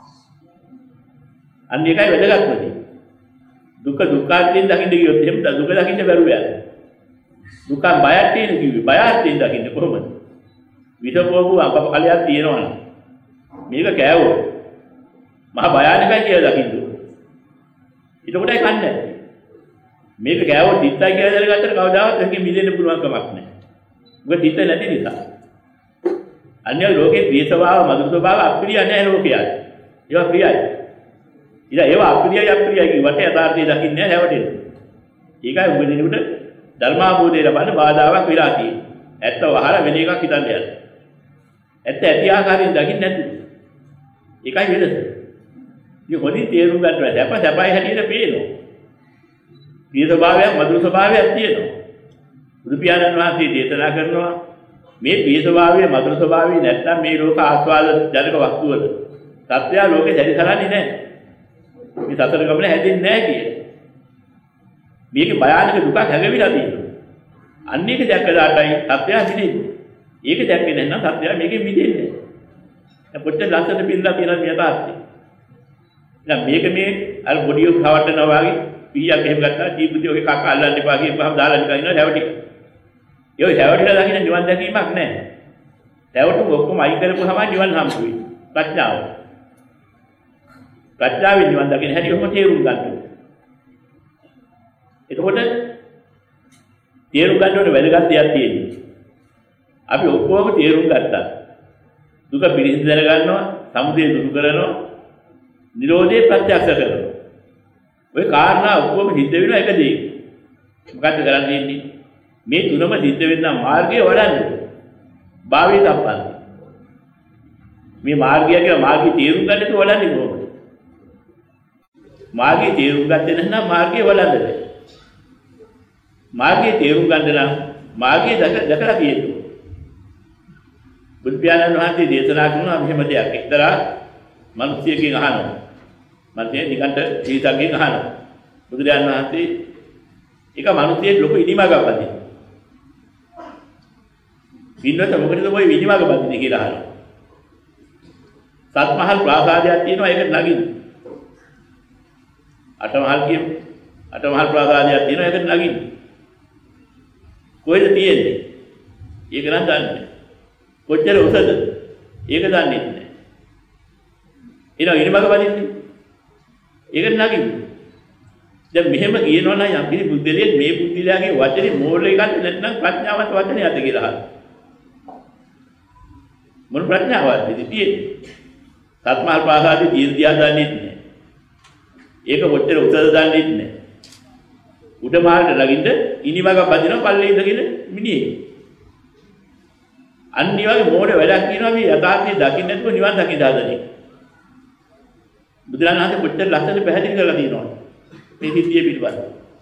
අන්න ඒකයි වැදගත්ම දේ. දුක දුක්ඛාර්ථයෙන් දකින්න කියොත් එහෙම දුක දකින්න බැරුව යනවා. දුක්ඛම් බයත් තියෙන කිව්වේ බයත් දකින්න කොහොමද? විදපෝපු අපකලියක් තියෙනවනේ. මේක කෑවොත් මහා භයානකයි කියලා දකින්න ඕනේ. එතකොටයි කන්නේ. මේක කෑවොත් දිත්තයි කියලා දැනගත්තට කවදාවත් එකකින් මිදෙන්න පුළුවන් කමක් නැහැ. මොකද දිත්ත නැති නිසා. අන්‍ය ලෝකේ ප්‍රිය ස්වභාව මధుර ස්වභාව අප්‍රිය නැහැ ලෝකයට. ඒවා ප්‍රියයි. ඉතින් ඒවා අප්‍රියයි අප්‍රියයි කිව්වට යථාර්ථය දකින්නේ නැහැ හැවටෙන්නේ. ඒකයි උඹදිනුට ධර්මාභෝධය ලබන්න බාධාවක් වෙලා තියෙන්නේ. ඇත්ත වහලා වෙන එකක් හිතන්න යනවා. ඇත්ත ඇති ආකාරයෙන් දකින්න නැතුව. ඒකයි වෙනස. මේ හොඳින් තේරුම් ගන්නවා. සැප සැපයි හැටියට පේනවා. ප්‍රිය ස්වභාවයක් මధుර ස්වභාවයක් තියෙනවා. බුදු පියාණන් වහන්සේ දේශනා කරනවා මේ ප්‍රිය ස්වභාවය මధుර ස්වභාවය නැත්නම් මේ ලෝක ආස්වාද ජනක වස්තු වල සත්‍යය ලෝකේ දැරිසරන්නේ නැහැ. මේ සතර ගමන හැදෙන්නේ නැහැ කියලා. මේකේ භයානක දුකක් හැඟවිලා තියෙනවා. අන්න ඒක දැක්කලාටයි සත්‍යය මිදෙන්නේ. ඒක දැක්කේ නැත්නම් සත්‍යය මේකෙන් මිදෙන්නේ නැහැ. කොච්චර ලස්සන පිළිලා තියෙනවද මේ තාත්තේ. දැන් මේක මේ අර බොඩිය කවටනවා වගේ පීයක් එහෙම ගත්තා ජීවිතේ ඔගේ කක්ක අල්ලන්න එපා කියපුවාම දාලා නිකන් ඉන්නවා හැවටික. ඒ හැවටිලා දකින්න නිවන් දැකීමක් නැහැ. හැවටු ඔක්කොම අයින් කරපුවාම නිවන් හම්බ වෙයි. ප්‍රඥාව. ප්‍රඥාවෙන් නිවන් දකින්න හැටි ඔක්කොම තේරුම් ගන්න ඕනේ. එතකොට තේරුම් ගන්න ඕනේ වැදගත් දෙයක් තියෙනවා. අපි ඔක්කොම තේරුම් ගත්තා. දුක පිළිසිඳ දැනගන්නවා, සමුදය දුරු කරනවා, නිරෝධය ප්‍රත්‍යක්ෂ කරනවා. ඔය කාරණා ඔක්කොම සිද්ධ වෙනවා එක දෙයක. මොකද්ද කරන්න තියෙන්නේ? මේ තුනම සිද්ධ වෙන්න මාර්ගය වඩන්න. භාවයේ තප්පන්න. මේ මාර්ගය කියලා මාර්ගය තේරුම් ගන්න තු වඩන්නේ කොහොමද? මාර්ගය තේරුම් ගත්තේ නැත්නම් මාර්ගය වඩන්න බැහැ. මාර්ගය තේරුම් ගන්න නම් මාර්ගය දැකලා තියෙන්න. බුදු පියාණන් වහන්සේ දේශනා කරනවා මෙහෙම දෙයක්. එක්තරා මිනිසියෙක්ගෙන් අහනවා. මන්දේ නිකන්ට ජීවිතයෙන් අහනවා. බුදුරජාණන් වහන්සේ එක මිනිසියෙක් ලොකු ඉනිමගක් බඳිනවා. පින්නත මොකටද ඔය ඉනිමග බඳින්නේ කියලා අහනවා. සත්මහල් ප්‍රාසාදයක් තියෙනවා ඒකට නගින්න. අටමහල් කියමු. අටමහල් ප්‍රාසාදයක් තියෙනවා ඒකට නගින්න. කොහෙද තියෙන්නේ? ඒක නම් දන්නේ නැහැ. කොච්චර උසද? ඒක දන්නේ නැහැ. ඊළඟ ඉනිමග බඳින්නේ ඒකට නගින්න. දැන් මෙහෙම කියනවා නම් යම් කිසි බුද්ධලියෙක් මේ බුද්ධිලයාගේ වචනේ මෝඩ එකක් නැත්නම් ප්‍රඥාවන්ත වචනයක්ද කියලා අහනවා. මොන ප්‍රඥාවක්ද තියෙන්නේ? සත්මහල් ප්‍රාසාදයේ තියෙන දිහා දන්නේ නැහැ. ඒක කොච්චර උසද දන්නේ නැහැ. උඩ මහලට ළඟින්ද ඉනිමග බඳිනවා පල්ලේ ඉඳගෙන මිනිහෙක්. අන්න ඒ වගේ මෝඩ වැඩක් කියනවා මේ යථාර්ථය දකින්න නැතුව නිවන් දකින්න හදන එක. බුදුරජාණන් වහන්සේ කොච්චර ලස්සන පැහැදිලි කරලා තියෙනවද මේ සිද්ධිය පිළිබඳව.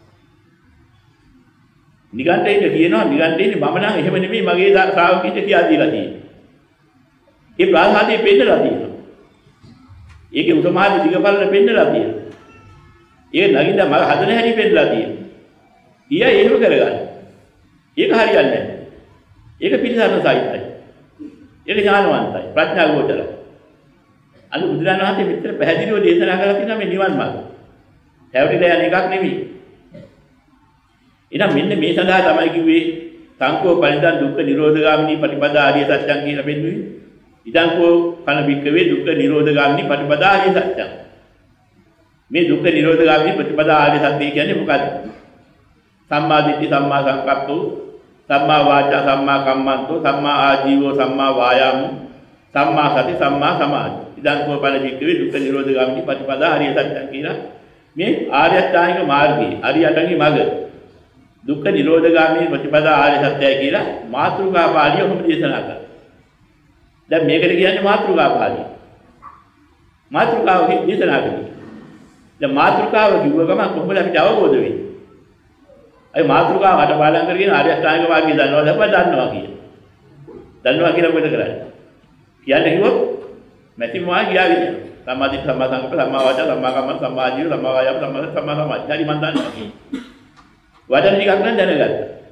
නිගණ්ඨයින්ට කියනවා නිගණ්ඨයින් මම නම් එහෙම නෙමෙයි මගේ ශ්‍රාවකීන්ට කියා දීලා තියෙන්නේ. ඒ ප්‍රාසාදයේ පෙන්නලා තියෙනවා. ඒකේ උසමාදී දිගපල්ල පෙන්නලා තියෙනවා. ඒක නගින්න මම හදන හැටි පෙන්නලා තියෙනවා. ඊය එහෙම කරගන්න. ඒක හරියන්නේ නැහැ. ඒක පිළිසරණ සාහිත්‍යයි. ඒක ඥානවන්තයි. ප්‍රඥා ගෝචරයි. අද බුදුරජාණන් වහන්සේ මෙතන පැහැදිලිව දේශනා කරලා තියෙනවා මේ නිවන් මාර්ගය. හැවටිලා යන එකක් නෙමෙයි. එහෙනම් මෙන්න මේ සඳහා තමයි කිව්වේ සංකෝ පරිදන් දුක්ඛ නිරෝධගාමිනී පටිපදා ආර්ය සත්‍යං කියලා පෙන්වුවේ. ඉදංකෝ කන බික්කවේ දුක්ඛ නිරෝධගාමිනී පටිපදා ආර්ය සත්‍යං. මේ දුක්ඛ නිරෝධගාමිනී ප්‍රතිපදා ආර්ය සත්‍ය කියන්නේ මොකක්ද? සම්මා දිට්ඨි සම්මා සංකප්පෝ සම්මා වාචා සම්මා කම්මන්තෝ සම්මා ආජීවෝ සම්මා වායාමෝ සම්මා සති සම්මා සමාධි. ඉදංකෝ පන බික්කවේ දුක්ඛ නිරෝධගාමිනී ප්‍රතිපදා ආර්ය සත්‍යං කියලා මේ ආර්ය අෂ්ටාංගික මාර්ගයේ අරියටගේ මඟ දුක්ඛ නිරෝධගාමිනී ප්‍රතිපදා ආර්ය සත්‍යයි කියලා මාතෘකා පාළිය ඔහොම දේශනා කරා. දැන් මේකට කියන්නේ මාතෘකා පාළිය. මාතෘකාව දේශනා කරන්නේ. දැන් මාතෘකාව කිව්ව ගමන් කොහොමද අපිට අවබෝධ වෙන්නේ? අය මාතෘකාව අටපාඩම් කරගෙන ආර්ය අෂ්ටාංගික මාර්ගය දන්නවද අපිට දන්නවා කියලා. දන්නවා කියලා මොකද කරන්නේ? කියන්නේ කිව්වොත් මැතිම වා ගියාගෙන යනවා. සම්මාදිට සම්මා සංකප්ප සම්මා වාචා සම්මා කම්මන්ත සම්මා ආජීව සම්මා වායාම සම්මා සම්මා සමාධි. හරි මන් දන්නවා. වචන ටිකක් නම් දැනගත්තා.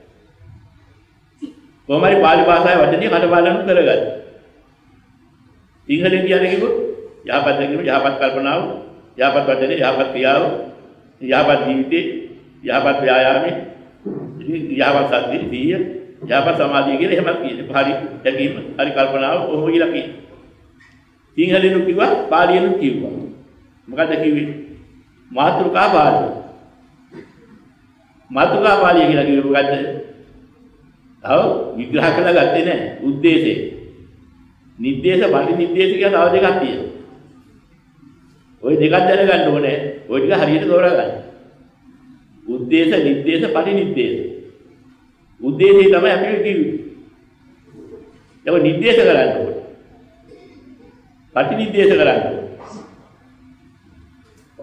කොහොම හරි පාලි භාෂාවේ වචන ටික කටපාඩම් කරගත්තා. සිංහලෙන් කියන්නේ කිව්වොත් යහපත් දැකීම යහපත් කල්පනාව යහපත් වචනේ යහපත් ක්‍රියාව යහපත් ජීවිතේ යහපත් ව්‍යායාමයේ යහපත් සත්‍ය සිහිය යහපත් සමාධිය කියලා එහෙමත් කියන්නේ. හරි දැකීම හරි කල්පනාව ඔහොම කියලා කියන්නේ. සිංහලෙන් කිව්වා පාලියෙන් කිව්වා. මොකද කිව්වේ? මාතෘකා පාළිය. මාතෘකා පාළිය කියලා කිව්වේ මොකද්ද? තව විග්‍රහ කළා ගත්තේ නැහැ. උද්දේශේ. නිर्देश පරි නිर्देश කියලා තව දෙකක් තියෙනවා. ওই දෙකක් දැනගන්න ඕනේ. ওই ටික හරියට තෝරා ගන්න. උද්දේශ නිर्देश පරි නිर्देश. උද්දේශය තමයි අපි කිව්වේ. ඒක නිर्देश කරන්න ඕනේ. පටි නිर्देश කරන්න ඕනේ.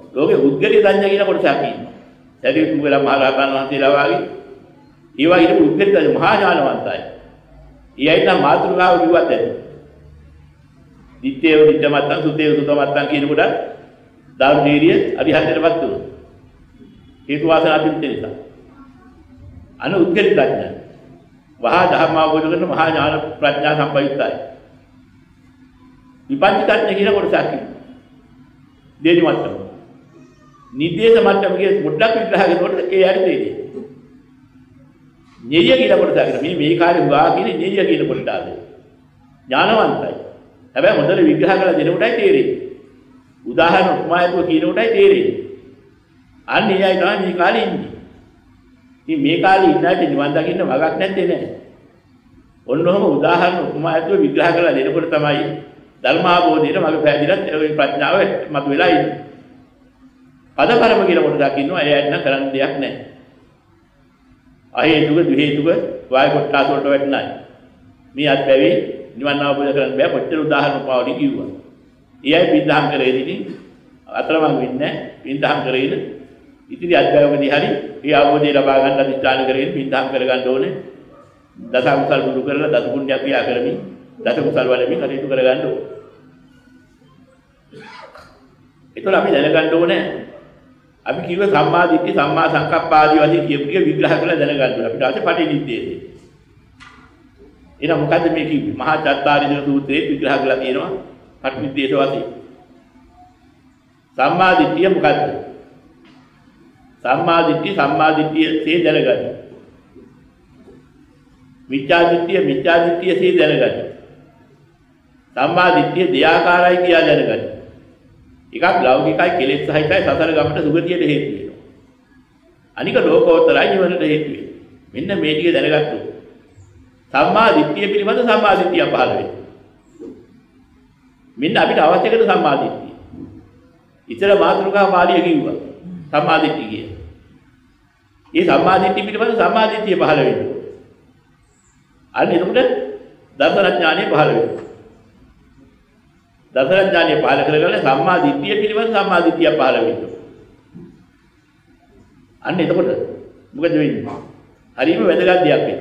ලෝකේ උද්ගලික සංඥා කියන කොටසක් ඉන්නවා. සරියුත් මුගලන් මහ රහතන් වහන්සේලා වාගේ ඒවා ඉතින් උද්ගලික මහා ඥානවන්තයි. ඊයයි නම් මාතෘකාව කිව්වත් ඇති. දිත්තේව දිත්තමත්තන් සුතේව සුතමත්තන් කියනකොට ධර්මීරිය අරිහතටපත් වුණා. හේතු වාසනා තිබෙන නිසා. අන උද්ගලික ප්‍රඥා. වහා ධර්ම අවබෝධ කරන මහා ඥාන ප්‍රඥා සම්පයුක්තයි. විපංච ප්‍රඥා කියන කොටසක් ඉන්නවා. දෙවි මට්ටම. නිදේශ මට්ටම කියන පොඩ්ඩක් විග්‍රහ කරනකොට ඒ හරි දෙන්නේ. ඤෙය කියලා කොටසක් ඉන්නවා. මේ මේ කාර්ය හුවා කියන ඤෙය කියන කොටස ආද. ඥානවන්තයි. හැබැයි හොඳට විග්‍රහ කරලා දෙනකොටයි තේරෙන්නේ. උදාහරණ උපමායතුව කියන කොටයි තේරෙන්නේ. අන්න එයයි තමයි මේ කාලේ ඉන්නේ. ඉතින් මේ කාලේ ඉන්නට නිවන් දකින්න වගක් නැත්තේ නෑ. ඔන්නෝම උදාහරණ උපමායතුව විග්‍රහ කරලා දෙනකොට තමයි ධර්මාභෝධයට මඟ පැහැදිලත් ඒ ප්‍රඥාව මතුවලා ඉන්නේ. පදපරම කියලා කොටසක් ඉන්නවා. එයාට නම් කරන්න දෙයක් නෑ. අහේතුක දුහේතුක වාය කොටස් වලට වැටෙනයි. මේ අත්බැවි නිවන් අවබෝධ කරගන්න බෑ. කොච්චර උදාහරණ පාවලි කිව්වා. ඊයයි පින්දහම් කරේදී අතරමං වෙන්නේ පින්දහම් කරේන ඉතිරි අත්බැවකදී හරි ඒ අවබෝධය ලබා ගන්න අධිෂ්ඨාන කරගෙන පින්දහම් කරගන්න ඕනේ. දස අකුසල් දුරු කරලා දස පුණ්‍ය ක්‍රියා කරමින් දස කුසල් වලමින් කටයුතු කරගන්න ඕනේ. ඒතකොට අපි දැනගන්න ඕනේ අපි කිව්ව සම්මා දිට්ඨි සම්මා සංකප්ප ආදී වශයෙන් කියපු එක විග්‍රහ කරලා දැනගන්න ඕනේ. අපිට අවශ්‍ය පටිනිද්දේශය. එහෙනම් මොකද්ද මේ කිව්වේ? මහා චත්තාරීසක සූත්‍රයේ විග්‍රහ කරලා තියෙනවා පටිනිද්දේශ වශයෙන්. සම්මා දිට්ඨිය මොකද්ද? සම්මා දිට්ඨිය සම්මා දිට්ඨියසේ දැනගන්න. මිච්ඡා දිට්ඨිය මිච්ඡා දිට්ඨියසේ දැනගන්න. සම්මා දිට්ඨිය දෙආකාරයි කියලා දැනගන්න. එකක් ලෞකිකයි කෙලෙස් සහිතයි සතර ගමට සුගතියට හේතු වෙනවා. අනික ලෝකෝත්තරයි නිවනට හේතු වෙනවා. මෙන්න මේ ටික දැනගත්තොත් සම්මා දිට්ඨිය පිළිබඳ සම්මා දිට්ඨිය පහළ වෙනවා. මෙන්න අපිට අවශ්‍ය කරන සම්මා දිට්ඨිය. ඉතල මාතෘකා පාළිය කිව්වා සම්මා දිට්ඨිය කිය. මේ සම්මා දිට්ඨිය පිළිබඳ සම්මා දිට්ඨිය පහළ වෙනවා. අන්න එතකොට දර්ශන ඥානෙ පහළ වෙනවා. දසර ඥානෙ පහළ කරගන්න සම්මා දිට්ඨිය පිළිබඳ සම්මා දිට්ඨිය පහළ වෙනවා. අන්න එතකොට මොකද වෙන්නේ? හරියම වැදගත් දෙයක් වෙනවා.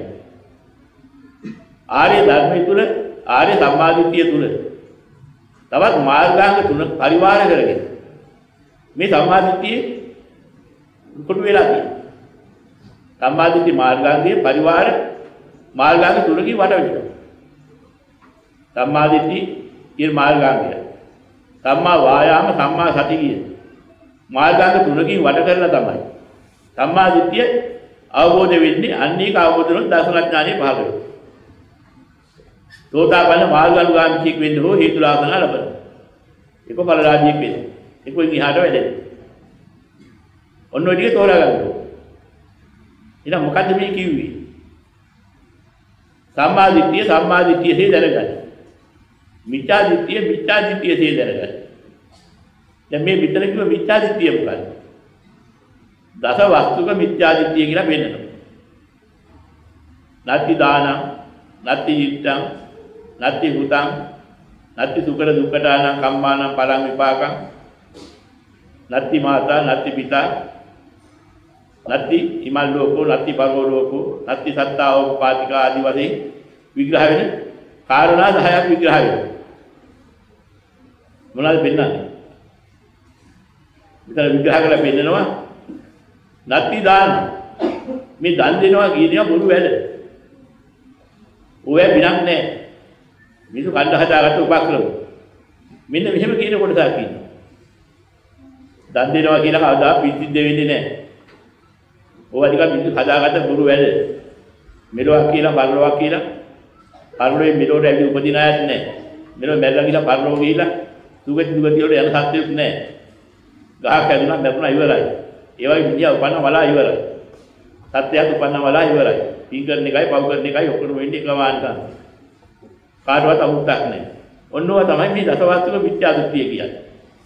ආර්ය ධර්මයේ තුල ආර්ය සම්මා දිට්ඨිය තුල තවත් මාර්ගාංග තුන පරිවාර කරගෙන මේ සම්මා දිට්ඨිය කොට වෙලා තියෙනවා. සම්මා දිට්ඨි මාර්ගාංගයේ පරිවාර මාර්ගාංග තුනකින් වට වෙනවා. සම්මා දිට්ඨි කියන මාර්ගාංගය. සම්මා වායාම සම්මා සති කියන මාර්ගාංග තුනකින් වට කරලා තමයි සම්මා දිට්ඨිය අවබෝධ වෙන්නේ. අන්නේක අවබෝධ වුණොත් දර්ශන ඥානෙ පහළ වෙනවා. සෝතාපන්න මාර්ගානුගාමිකෙක් වෙන්න හෝ හේතු ලාභන ලබන. ඒක ඵලරාජියෙක් වෙන්න. ඒක ඉහාට වැඩෙන. ඔන්න ඔය ටික තෝරා ගන්න ඕනේ. එහෙනම් මොකද්ද මේ කිව්වේ? සම්මා දිට්ඨිය සම්මා දිට්ඨියසේ දැනගන්න. මිච්ඡා දිට්ඨිය මිච්ඡා දිට්ඨියසේ දැනගන්න. දැන් මේ විතර කිව්ව මිච්ඡා දිට්ඨිය මොකක්ද? දස වස්තුක මිච්ඡා දිට්ඨිය කියලා වෙන්නනවා. නත්ති දානං, නත්ති යුක්තං, නත්ති හුතං, නත්ති සුකර දුක්ඛතානං කම්මානං පලං විපාකං, නත්ති මාතා, නත්ති පිතා, නත්ති ඉමල් ලෝකෝ, නත්ති පරෝ ලෝකෝ, නත්ති සත්තා ඕපාතිකා ආදී වශයෙන් විග්‍රහ වෙන කාරණා දහයක් විග්‍රහ වෙනවා. මොනවද පෙන්නන්නේ? විතර විග්‍රහ කරලා පෙන්නනවා නත්ති දාන. මේ දන් දෙනවා කියනවා බොරු වැඩ. ඔය බිනක් නැහැ. මිනිස්සු කණ්ඩ හදාගත්ත උපක්‍රම. මෙන්න මෙහෙම කියන කොටසක් ඉන්නවා. දන් දෙනවා කියලා කවදා පිසිද්ද වෙන්නේ නැහැ. ඔය ටික මිනිස්සු හදාගත්ත බොරු වැඩ. මෙලොවක් කියලා පරලොවක් කියලා පරලොවේ මෙලොවට ඇවිත් උපදින අයත් නැහැ. මෙලොව මැරලා ගිහලා පරලොව ගිහලා සුගති දුගති වලට යන සත්‍යයක් නැහැ. ගහක් ඇදුණා මැරුණා ඉවරයි. ඒ වගේ විදිය උපන්න වලා ඉවරයි. සත්‍යයක් උපන්න වලා ඉවරයි. පින් කරන එකයි පව් කරන එකයි ඔක්කොම වෙන්නේ එකමානකම්. කාටවත් අමුත්තක් නැහැ. ඔන්නෝව තමයි මේ දසවස්තුක මිත්‍යා දෘෂ්ටිය කියන්නේ.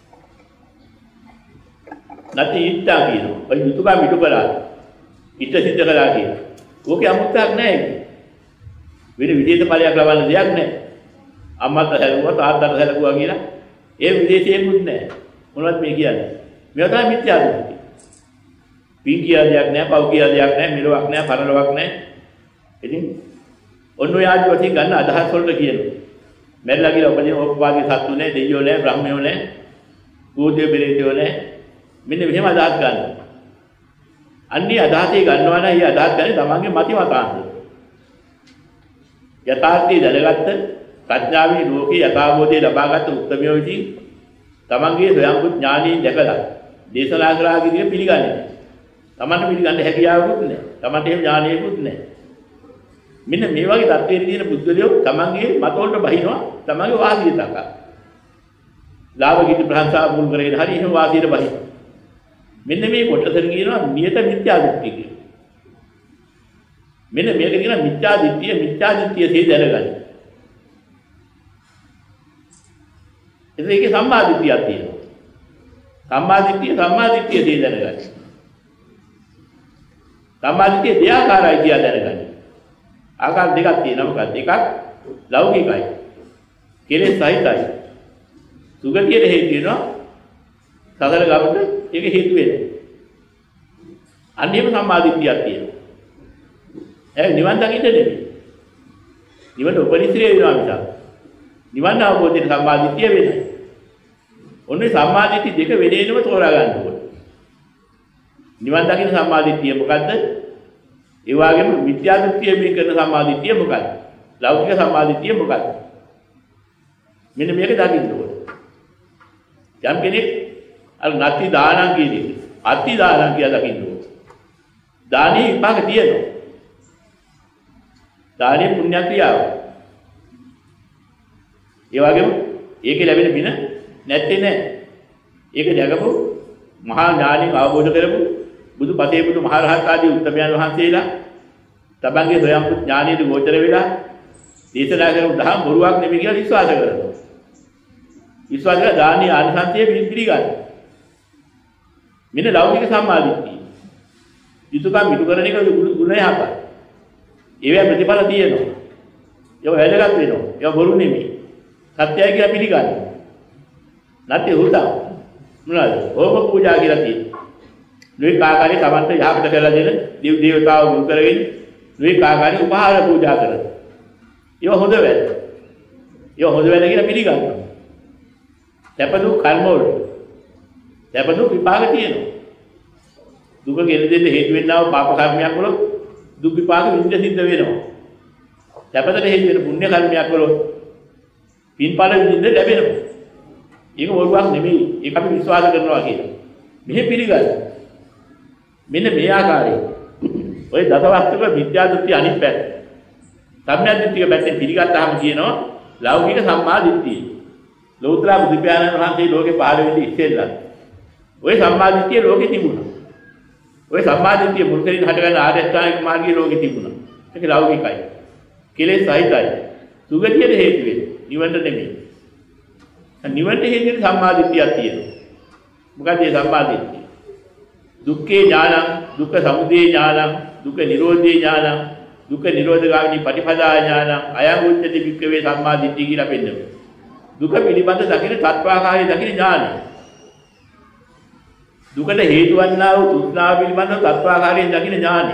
නැති ඉත්තා කියනවා. ඔය යුතුයකම් ඉටු කරලා ඉට සිද්ධ කළා කියන. ඕකේ අමුත්තක් නැහැ. වෙන විදේශ ඵලයක් ලබන්න දෙයක් නැහැ. අම්මත් හැලුවා තාත්තත් හැලුවා කියලා ඒ විදේශයෙකුත් නැහැ. මොනවද මේ කියන්නේ? මේවා තමයි මිත්‍යා දෘෂ්ටි. පින් කියලා දෙයක් නැහැ, පව් කියලා දෙයක් නැහැ, මෙලොවක් නැහැ, පරලොවක් නැහැ. ඉතින් ඔන්න ඔය ආදි වශයෙන් ගන්න අදහස් වලට කියනවා. මැරිලා කියලා උපදින ඕපවාදී සත්තු නැහැ, දෙවියෝ නැහැ, බ්‍රහ්මයෝ නැහැ, භූතයෝ බෙරේතයෝ නැහැ. මෙන්න මෙහෙම අදහස් ගන්නවා. අන්නේ අදහසේ ගන්නවා නම් ඒ අදහස් ගන්නේ තමන්ගේ මති මතාන්තර. යථාර්ථය දැනගත්ත ප්‍රඥාවේ ලෝකේ යථාභෝධය ලබාගත් උත්තරමියෝ විසින් තමන්ගේ ස්වයංබුත් ඥානයෙන් දැකලා දේශනා කරා කියන පිළිගන්නේ නැහැ. තමන්ට පිළිගන්න හැකියාවකුත් නැහැ. තමන්ට එහෙම ඥානයකුත් නැහැ. මෙන්න මේ වගේ தත්ත්වයේ තියෙන බුද්ධලියෝ තමන්ගේ මතවලට බහිනවා තමන්ගේ වාසිය තකා. ලාභ කීර්ති ප්‍රශංසා මුල් කරගෙන හරි එහෙම වාසියට බහිනවා. මෙන්න මේ කොටසට කියනවා නියත මිත්‍යා දෘෂ්ටි කියලා. මෙන්න මේක කියනවා මිත්‍යා දිට්ඨිය මිත්‍යා දිට්ඨිය සේ දැනගන්න. ඒකේ සම්මා දිට්ඨියක් තියෙනවා. සම්මා දිට්ඨිය සම්මා දිට්ඨිය සේ දැනගන්න. සම්මා දිට්ඨිය දෙආකාරයි කියලා දැනගන්න. ආකාර දෙකක් තියෙනවා. මොකක්ද? එකක් ලෞකිකයි. කෙලෙස් සහිතයි. සුගතියට හේතු වෙනවා. සසල ගමට ඒක හේතු වෙනවා. අන්න එහෙම සම්මාදිට්ඨියක් තියෙනවා. ඒ නිවන් දකින්න නෙමෙයි. නිවන උපනිශ්‍රේ වෙනවා මිසක්. නිවන් අවබෝධයෙන් සම්මාදිට්ඨිය වෙනවා. ඔන්නේ සම්මාදිට්ඨි දෙක වෙනේනම තෝරා ගන්න ඕනේ. නිවන් දකින්න සම්මාදිට්ඨිය මොකද්ද? ඒ වගේම මිත්‍යා දෘෂ්ටිය මේ කරන සම්මාදිට්ඨිය මොකද්ද? ලෞකික සම්මාදිට්ඨිය මොකද්ද? මෙන්න මේක දකින්න ඕනේ. යම් කෙනෙක් අර නැති දානං කියන්නේ අති දානං කියලා දකින්න ඕනේ. දානේ විපාක තියෙනවා. දානේ පුණ්‍ය ක්‍රියාව. ඒ වගේම ඒකේ ලැබෙන පින නැත්තේ නෑ. ඒක දැකපු මහා ඥානික අවබෝධ කරපු බුදු පතේ බුදු මහරහත් ආදී උත්තමයන් වහන්සේලා තමන්ගේ ස්වයං ඥානීය ගෝචර වෙලා දේශනා කරපු දහම් බොරුවක් නෙමෙයි කියලා විශ්වාස කරනවා. විශ්වාස කරලා දානීය ආනිසංසය පිළිගන්න. මෙන්න ලෞකික සම්මාදිට්ඨිය. යුතුයකම් මිතු කරන එක ගුණ යහපත්. ඒවැ ප්‍රතිඵල තියෙනවා. ඒව වැදගත් වෙනවා. ඒව බොරු නෙමෙයි. සත්‍යයි කියලා පිළිගන්න. නැත්නම් හුදා මොනවාද? හෝම පූජා කියලා තියෙනවා. මේ කාකාරී තමන්ට යහපත කරලා දෙන දේව දේවතාවෝ මුල් කරගෙන මේ කාකාරී උපහාර පූජා කරන. ඒව හොඳ වැඩ. ඒව හොඳ වැඩ කියලා පිළිගන්නවා. සැපදු කර්ම වල සැපදු විපාක තියෙනවා. දුක ගෙන දෙන්න හේතු වෙන්නා වූ පාප කර්මයක් වල දුක් විපාක විඳ සිද්ධ වෙනවා. සැපතට හේතු වෙන පුණ්‍ය කර්මයක් වල පින්ඵල විඳින්න ලැබෙනවා. ඒක වරුවක් නෙමෙයි. ඒක අපි විශ්වාස කරනවා කියන. මෙහෙ පිළිගන්න. මෙන්න මේ ආකාරයෙන් ඔය දසවස්තුක විද්‍යා දෘෂ්ටි අනිත් පැත්ත. සම්‍යක් දෘෂ්ටික පැත්තෙන් පිළිගත්තාම කියනවා ලෞකික සම්මා දිට්ඨිය. ලෞතර බුදු පියාණන් වහන්සේ ලෝකේ පහළ වෙන්නේ ඉස්සෙල්ලා. ඔය සම්මා දිට්ඨිය ලෝකේ තිබුණා. ඔය සම්මා දිට්ඨිය මුල් කරගෙන හටගන්න ආර්ය අෂ්ටාංගික මාර්ගයේ ලෝකේ තිබුණා. ඒක ලෞකිකයි. කෙලෙස් සහිතයි. සුගතියට හේතු වෙන්නේ. නිවනට නෙමෙයි. නිවනට හේතු වෙන සම්මා දිට්ඨියක් තියෙනවා. මොකද මේ සම්මා දිට්ඨිය? දුක්ඛේ ඥානං, දුක්ඛ සමුදය ඥානං, දුක්ඛ නිරෝධේ ඥානං, දුක්ඛ නිරෝධගාමිනී පටිපදා ඥානං, අයං උච්චති වික්ඛවේ සම්මා දිට්ඨිය කියලා පෙන්නනවා. දුක පිළිබඳ දකින තත්වාකාරී දකින ඥානය. දුකට හේතු වන්නා වූ තෘෂ්ණාව පිළිබඳ තත්වාකාරයෙන් දකින ඥානය.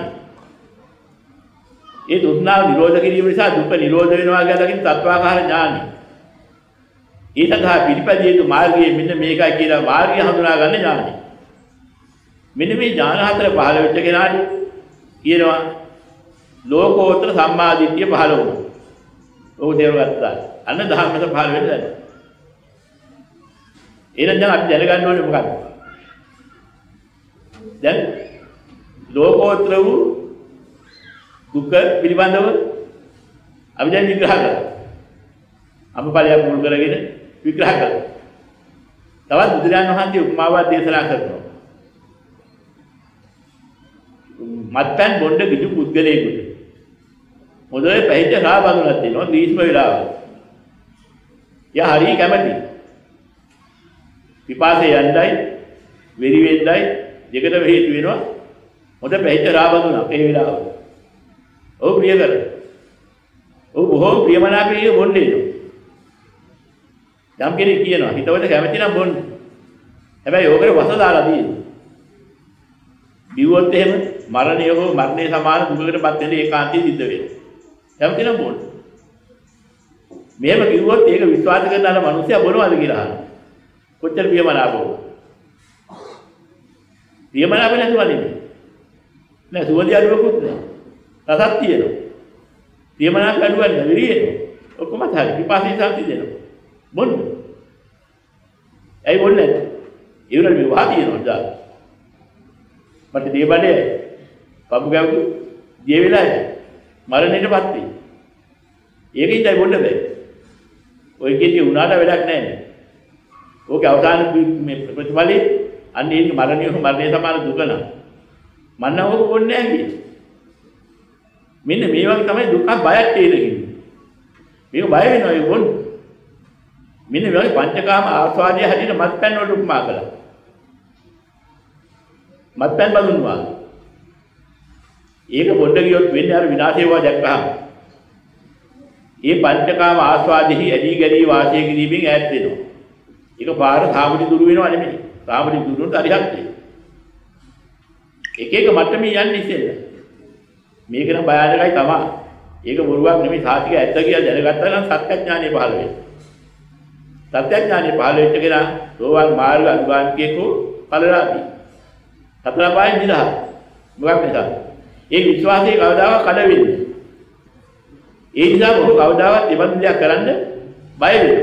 ඒ තෘෂ්ණාව නිරෝධ කිරීම නිසා දුක නිරෝධ වෙනවා කියලා දකින තත්වාකාර ඥානය. ඒ සඳහා පිළිපැදිය යුතු මාර්ගය මෙන්න මේකයි කියලා මාර්ගය හඳුනා ගන්න ඥානය. මෙන්න මේ ඥාන හතර පහළ වෙච්ච කෙනාට කියනවා ලෝකෝත්තර සම්මා දිට්ඨිය පහළ වුණා. ඕක දේවගත්තා. අන්න ධර්මත පහළ වෙන්න දැන. එහෙනම් දැන් අපි දැනගන්න ඕනේ මොකක්ද? දැන් ලෝකෝත්තර වූ දුක පිළිබඳව අපි දැන් විග්‍රහ කරා. අමපලයක් මුල් කරගෙන විග්‍රහ කරා. තවත් බුදුරජාණන් වහන්සේ උපමාවක් දේශනා කරනවා. මත්පැන් බොණ්ඩ කිසි පුද්ගලයෙකුට මොදේ පැහිච්ච රා බඳුනක් දෙනවා ග්‍රීෂ්ම වෙලාවක. යා හරිය කැමති. විපාසේ යන්නයි, වෙරි වෙන්නයි දෙකටම හේතු වෙනවා. මොද පැහිච්ච රා බඳුනක් ඒ වෙලාවක. ඔව් ප්‍රිය කර. ඔව් බොහෝ ප්‍රියමනාපී බොණ්ඩ එනවා. යම් කෙනෙක් කියනවා හිතවල කැමති නම් බොන්න. හැබැයි ඕකේ වස දාලා තියෙනවා. බිව්වොත් එහෙම මරණය හෝ මරණය සමාන දුකකටපත් වෙන ඒකාන්තී සිද්ධ වෙනවා. කැමති නම් බොන්න. මේව කිව්වොත් ඒක විශ්වාස කරන අර මිනිස්සයා බොනවද කියලා අහනවා. කොච්චර පියමනාපව. පියමනාප නැතුව නෙමෙයි. නෑ සුවඳ අඩුවකුත් නෑ. රසක් තියෙනවා. පියමනාප අඩුවන්නේ විරියෙනවා. ඔක්කොම හරි. විපාසී සම්පති දෙනවා. බොන්න. ඇයි බොන්නේ නැත්තේ? ඒ උනට මේ වහ තියෙනවා දා. මට දියබඩේ පපු ගැව්තු දිය වෙලායි මරණයටපත් වෙයි. ඒකින්දයි බොන්න බෑ. ඔය කීටි උනාට වැඩක් නැහැ. ඕකේ අවසාන මේ ප්‍රතිඵලෙ අන්න ඒක මරණය මරණය සමාන දුක නා. මන්න ඕක බොන්නේ නැහැ කියන්නේ. මෙන්න මේ වගේ තමයි දුක බයක් තියෙන්නේ. මේක බය වෙනවා ඒ බොන්න. මෙන්න මේ වගේ පංචකාම ආස්වාදයේ හැටියට මත්පැන් වලට උපමා කළා. මත්පැන් බඳුන් වාගේ. ඒක බොන්න ගියොත් වෙන්නේ අර විනාශය වගේ දැක්කහම. ඒ පංචකාම ආස්වාදෙහි ඇදී ගැලී වාසය කිරීමෙන් ඈත් වෙනවා. ඒක පාර සාමුඩි දුරු වෙනව නෙමෙයි. සාමුඩි දුරුනට අරිහත් වෙනවා. එක එක මට්ටමේ යන්නේ ඉතින්. මේක නම් බයාලකයි තමයි. ඒක බොරුවක් නෙමෙයි සාතික ඇත්ත කියලා දැනගත්තා නම් සත්‍යඥානෙ පහළ වෙනවා. සත්‍යඥානෙ පහළ වෙච්ච කෙනා සෝවාන් මාර්ග අනුගාමිකයෙකු ඵලලාභී. සතර පායෙන් නිදහස්. මොකක් නිසාද? ඒ විශ්වාසයේ කවදාවත් කඩ වෙන්නේ. ඒ නිසා ඔහු කවදාවත් ඉබඳු දෙයක් කරන්න බය වෙනවා.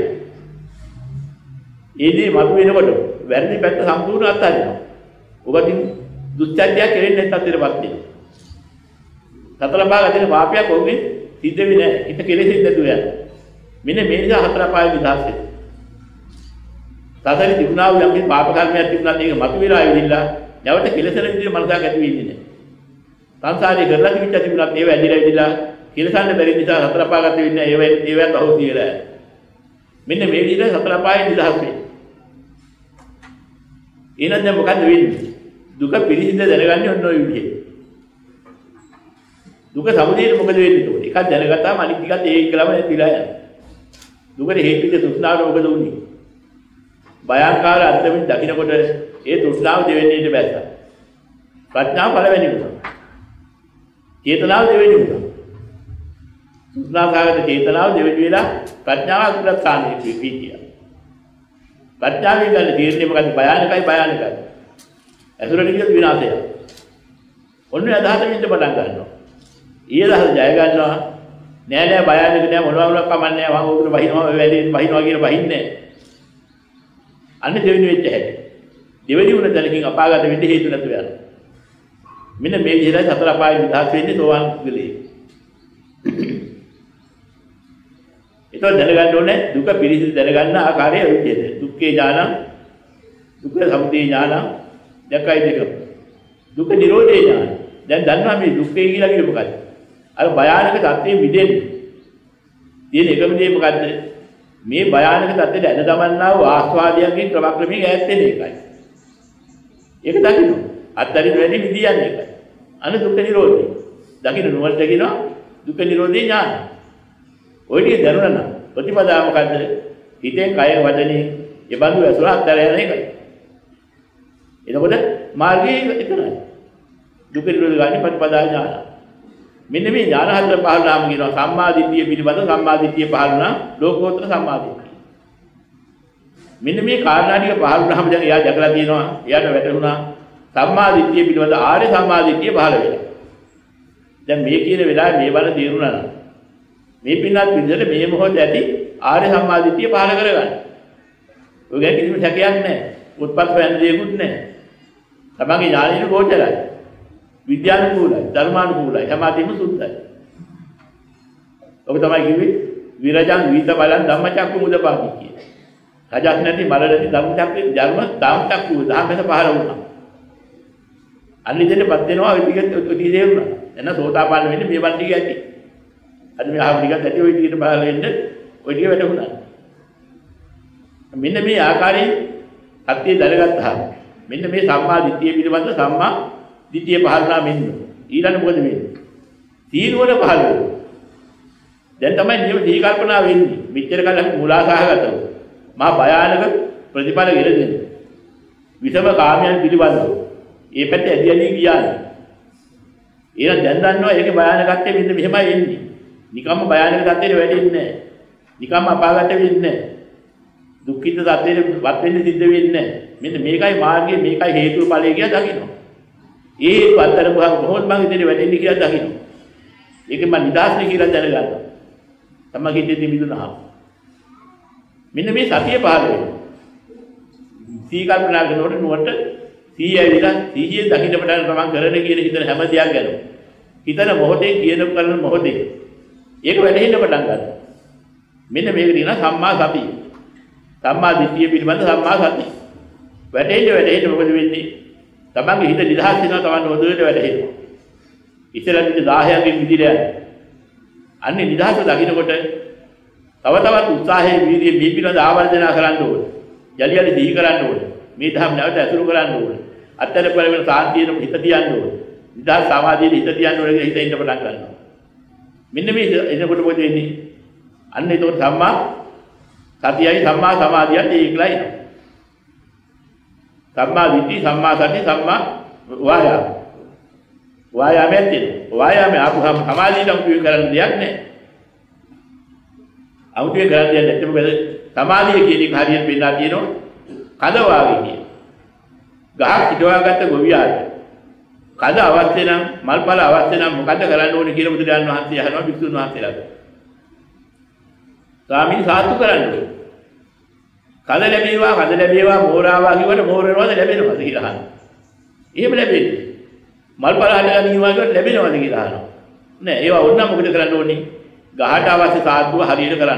ඒ දේ මතු වෙනකොට වැරදි පැත්ත සම්පූර්ණ අත්හරිනවා. ඔබකින් දුස්චර්යයක් කෙරෙන්නේ නැත්නම් ඉතරපත් වෙනවා. සතර පාය අදින පාපයක් ඔහුගෙන් සිද්ධ වෙන්නේ නැහැ. හිත කෙලෙසින් නැතුව යනවා. මෙන්න මේ නිසා හතර පාය නිදහස් වෙනවා. සසරේ තිබුණා වූ යම් පාප කර්මයක් තිබුණාත් ඒක මතු වෙලා ආවිදිලා නැවත කෙලෙසන විදිහට මනසක් ඇති වෙන්නේ නැහැ. සංසාරේ කරලා තිබිච්ච තිබුණාත් ඒව ඇදිලා ඇදිලා කෙලසන්න බැරි නිසා හතර පාගත වෙන්නේ ඒව ඒවත් අහෝසි වෙලා. මෙන්න මේ විදිහට හතර පායෙන් නිදහස් වෙන්නේ. එහෙනම් දැන් මොකද වෙන්නේ? දුක පිළිසිඳ දැනගන්නේ ඔන්න ඔය විදිහට. දුක සමුදේට මොකද වෙන්නේ ඒකට? එකක් දැනගත්තාම අනිත් ටිකත් ඒ එකලම නැතිලා යනවා. දුකට හේතු දෙක තෘෂ්ණාවට මොකද වුනේ? භයාකාර අර්ථයෙන් දකින්නකොට ඒ තෘෂ්ණාව දෙවෙන්නේ ඊට බැස්සා. ප්‍රඥාව පළවෙනි වුණා. චේතනාව දෙවෙනි වුණා. තෘෂ්ණාවගත චේතනාව දෙවෙනි වෙලා ප්‍රඥාව අග්‍රස්ථානයේ පිහිටියා. ප්‍රඥාවෙන් ගන්න තීරණය මොකද්ද? භයානකයි භයානකයි. ඇසුරට කියොත් විනාශය. ඔන්න අදහස විඳ පටන් ගන්නවා. ඊය දහස ජය ගන්නවා. නෑ නෑ භයානක නෑ මොනවා මොනවා කමන්නේ නෑ. වහන් උගුර බහිනවා වැඩි බහිනවා කියන බහින්නේ නෑ. අන්න දෙවෙනි වෙච්ච හැටි. දෙවෙනි වුණ තැනකින් අපාගත වෙන්න හේතු නැතුව යනවා. මෙන්න මේ විදිහට සතර අපායෙන් නිදහස් වෙන්නේ සෝවාන් කුලයේ. ඒක දැනගන්න ඕනේ දුක පිළිසිඳ දැනගන්න ආකාරය විදිහට. දුක්ඛේ ඥානං, දුක්ඛ සමුදය ඥානං, දැකයි දෙක. දුක නිරෝධේ ඥාන. දැන් දන්නවා මේ දුක්ඛේ කියලා කියන්නේ මොකක්ද? අර භයානක தත්ත්වයෙන් මිදෙන්නේ. තියෙන එකම දේ මොකද්ද? මේ භයානක தත්ත්වයට ඇද දමන්නා වූ ආස්වාදයන්ගෙන් ක්‍රමක්‍රමයෙන් ඈත් වෙන එකයි. ඒක දකින්න. අත්තරින් වැඩි මිදියන්නේ එකයි. අන දුක්ඛ නිරෝධය. දකින්න නුවණට කියනවා දුක්ඛ නිරෝධේ ඥාන. ඔය ටික දැනුණා නම් ප්‍රතිපදාව මොකද්ද? හිතෙන් කය වචනේ යබඳු ඇසුර අත්තර යන එකයි. එතකොට මාර්ගයේ එතනයි. දුක්ඛ නිරෝධ ගාමී ප්‍රතිපදා ඥාන. මෙන්න මේ ඥාන හතර පහළනාම කියනවා සම්මා දිට්ඨිය පිළිබඳ සම්මා දිට්ඨිය පහළනා ලෝකෝත්තර සම්මා දිට්ඨිය. මෙන්න මේ කාරණා ටික පහළනාම දැන් එයා දැකලා තියෙනවා. එයාට වැටහුණා සම්මා දිට්ඨිය පිළිබඳ ආර්ය සම්මා දිට්ඨිය පහළ වෙලා. දැන් මේ කියන වෙලාවේ මේ බණ තේරුණා නම් මේ පින්නත් විදිහට මේ මොහොත ඇති ආර්ය සම්මා දිට්ඨිය පහළ කරගන්න. ඔය ගැන කිසිම සැකයක් නැහැ. උත්පත් වෙන දෙයක්වත් නැහැ. තමන්ගේ ඥානෙට ගෝචරයි. විද්‍යානුකූලයි, ධර්මානුකූලයි, සමාධියම සුද්ධයි. ඔබ තමයි කිව්වේ විරජං විත බලං ධම්මචක්කු මුදපාති කිය. රජස් නැති බල නැති ධම්මචක්කු ධර්ම ධම්මචක්කු ධම්මස පහළ වුණා. අනිදෙටපත් වෙනවා ඔය ටිකත් ඔය ටික තේරුණා. එන්න සෝතාපන්න වෙන්නේ මේ වන් ටික ඇති. අද මේ ආව ටිකත් ඇති ඔය ටිකට පහළ වෙන්න ඔය ටික වැටුණා. මෙන්න මේ ආකාරයෙන් සත්‍ය දැනගත්තා. මෙන්න මේ සම්මා දිට්ඨිය පිළිබඳ සම්මා දිට්ඨිය පහළනා මෙන්න. ඊළඟ මොකද වෙන්නේ? තීනුවන පහළ වෙනවා. දැන් තමයි නියම දී කල්පනා වෙන්නේ. මෙච්චර කල් අපි මුලාසහගතව. මා භයානක ප්‍රතිඵල ගෙරදෙන්නේ. විසම කාමයන් පිළිබඳව. ඒ පැත්තේ ඇදී ඇදී ගියානේ. එහෙනම් දැන් දන්නවා ඒකේ භයානකත්වය මෙන්න මෙහෙමයි එන්නේ. නිකම්ම භයානක තත්ත්වෙට වැටෙන්නේ නැහැ. නිකම්ම අපාගත වෙන්නේ නැහැ. දුක්ඛිත තත්ත්වෙට වත් වෙන්න සිද්ධ වෙන්නේ නැහැ. මෙන්න මේකයි මාර්ගය, මේකයි හේතුව ඵලය කියලා දකින්න. ඒ හේතු අත්තරපුවාම කොහොමද මම ඉතින් වැටෙන්නේ කියලා දකින්න. ඒකෙන් මම නිදාස්නේ කියලා දැනගන්නවා. තමගේ ඉතින් මිදුනහම. මෙන්න මේ සතිය පහළ වෙනවා. සී කල්පනා කරනකොට නුවරට සී ඇවිලා සීයේ දකින්න පටන් තමන් කරන කියන හිතන හැම දෙයක් ගැන. හිතන මොහොතේ කියන කරන මොහොතේ ඒක වැටහෙන්න පටන් ගන්නවා. මෙන්න මේක කියන සම්මා සතිය. සම්මා දිට්ඨිය පිළිබඳ සම්මා සතිය. වැටෙන්න වැටෙන්න මොකද වෙන්නේ? තමන්ගේ හිත නිදහස් වෙනවා, තමන් හොඳට වැටහෙනවා. ඉස්සරහින් දහයකින් විදිහට යනවා. අන්නේ නිදහස දකින්නකොට තව තවත් උත්සාහයේ වීර්යය මේ පිළිබඳ ආවර්ජන කරන්න ඕනේ. යලි යලි දිහි කරන්න ඕනේ. මේ ධර්ම නැවත ඇසුරු කරන්න ඕනේ. අත්තර පරිවර්තන සාන්තියෙන් හිත තියන්න ඕනේ. නිදහස් සමාධියේ හිත තියන්න ඕනේ කියලා හිත ඉන්න පටන් ගන්නවා. මෙන්න මේ එනකොට මොකද වෙන්නේ? අන්න ඒකට සම්මා සතියයි සම්මා සමාධියත් ඒකලා එනවා. සම්මා දිට්ඨි, සම්මා සති, සම්මා වායාම. වායාමයෙන් තියෙනවා. වායාමයේ ආපුහම සමාධියට උපයෝග කරන්න දෙයක් නැහැ. අවුටේ කරන්න දෙයක් නැත්නම් මොකද? සමාධිය කියන එක හරියට වෙන්නලා තියෙනවා. කඳ වාගේ කියන. ගහක් හිටවාගත්ත ගොවියාට කඳ අවශ්‍ය නම් මල්පල අවශ්‍ය නම් මොකද කරන්න ඕනේ කියලා බුදුරජාණන් වහන්සේ අහනවා භික්ෂුන් වහන්සේලාට. ස්වාමීන් සාතු කරන්නේ. කඳ ලැබේවා, කඳ ලැබේවා, මෝරාවා කියවට මෝරනවාද ලැබෙනවද කියලා අහනවා. එහෙම ලැබෙන්නේ. මල්පල හදලා නියවා කියවට ලැබෙනවද කියලා අහනවා. නෑ, ඒවා ඕනනම් මොකද කරන්න ඕනේ? ගහට අවශ්‍ය සාතුව හරියට කරන්න.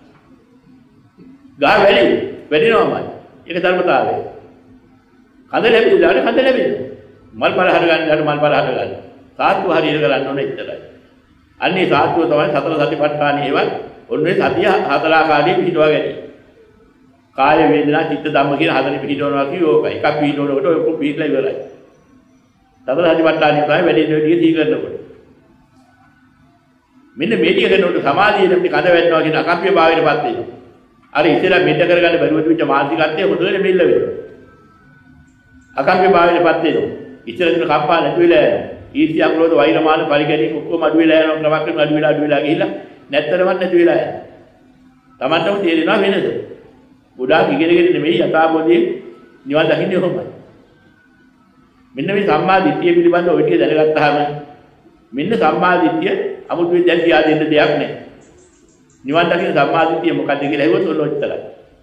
ගහ වැඩි වැඩිනවමයි. ඒක ධර්මතාවය. කඳ ලැබෙන්නේ කඳ ලැබෙන්නේ. මල්පල හර ගන්නට මල්පල හර ගන්න. සාත්ව හරියට කරන්න ඕනේ ඉතරයි. අන්නේ සාත්ව තමයි සතර සතිපට්ඨානයේ ඒවත් ඔන්නේ සතිය හතර ආකාරයේ පිටවා ගැනීම. කාය වේදනා චිත්ත ධම්ම කියන හතරේ පිටවනවා කියෝ ඕකයි. එකක් පිටවනකොට ඔය ඔක්කොම පිටලා ඉවරයි. සතර සතිපට්ඨානයේ තමයි වැඩි වැඩි දී කරනකොට. මෙන්න මේ ටික කරනකොට සමාධියේ මේ කඳ වැටෙනවා කියන අකම්පිය භාවයටපත් වෙනවා. අර ඉතලා මෙන්න කරගන්න බැරුව තිබිච්ච මානසිකත්වය හොඳට මෙල්ල වෙනවා. අකම්පිය භාවයටපත් වෙනවා. ඉතල දින කම්පා නැති වෙලා යනවා. ඊර්ෂ්‍යා ක්‍රෝධ වෛර මාන පරිගැනීම් ඔක්කොම අඩු වෙලා යනවා. ක්‍රමක්‍රම අඩු වෙලා අඩු වෙලා ගිහිල්ලා නැත්තරවත් නැති වෙලා යනවා. Tamanටම තේරෙනවා වෙනද. ගොඩාක් ඉගෙනගෙන නෙමෙයි යථාබෝධයෙන් නිවන් දකින්නේ කොහොමද? මෙන්න මේ සම්මා දිට්ඨිය පිළිබඳව ඔය ටික දැනගත්තාම මෙන්න සම්මා දිට්ඨිය අමුතුවෙන් දැන් කියා දෙන්න දෙයක් නැහැ. නිවන් දකින්න සම්මා දිට්ඨිය මොකක්ද කියලා හෙවොත් ඔන්න ඔච්චරයි.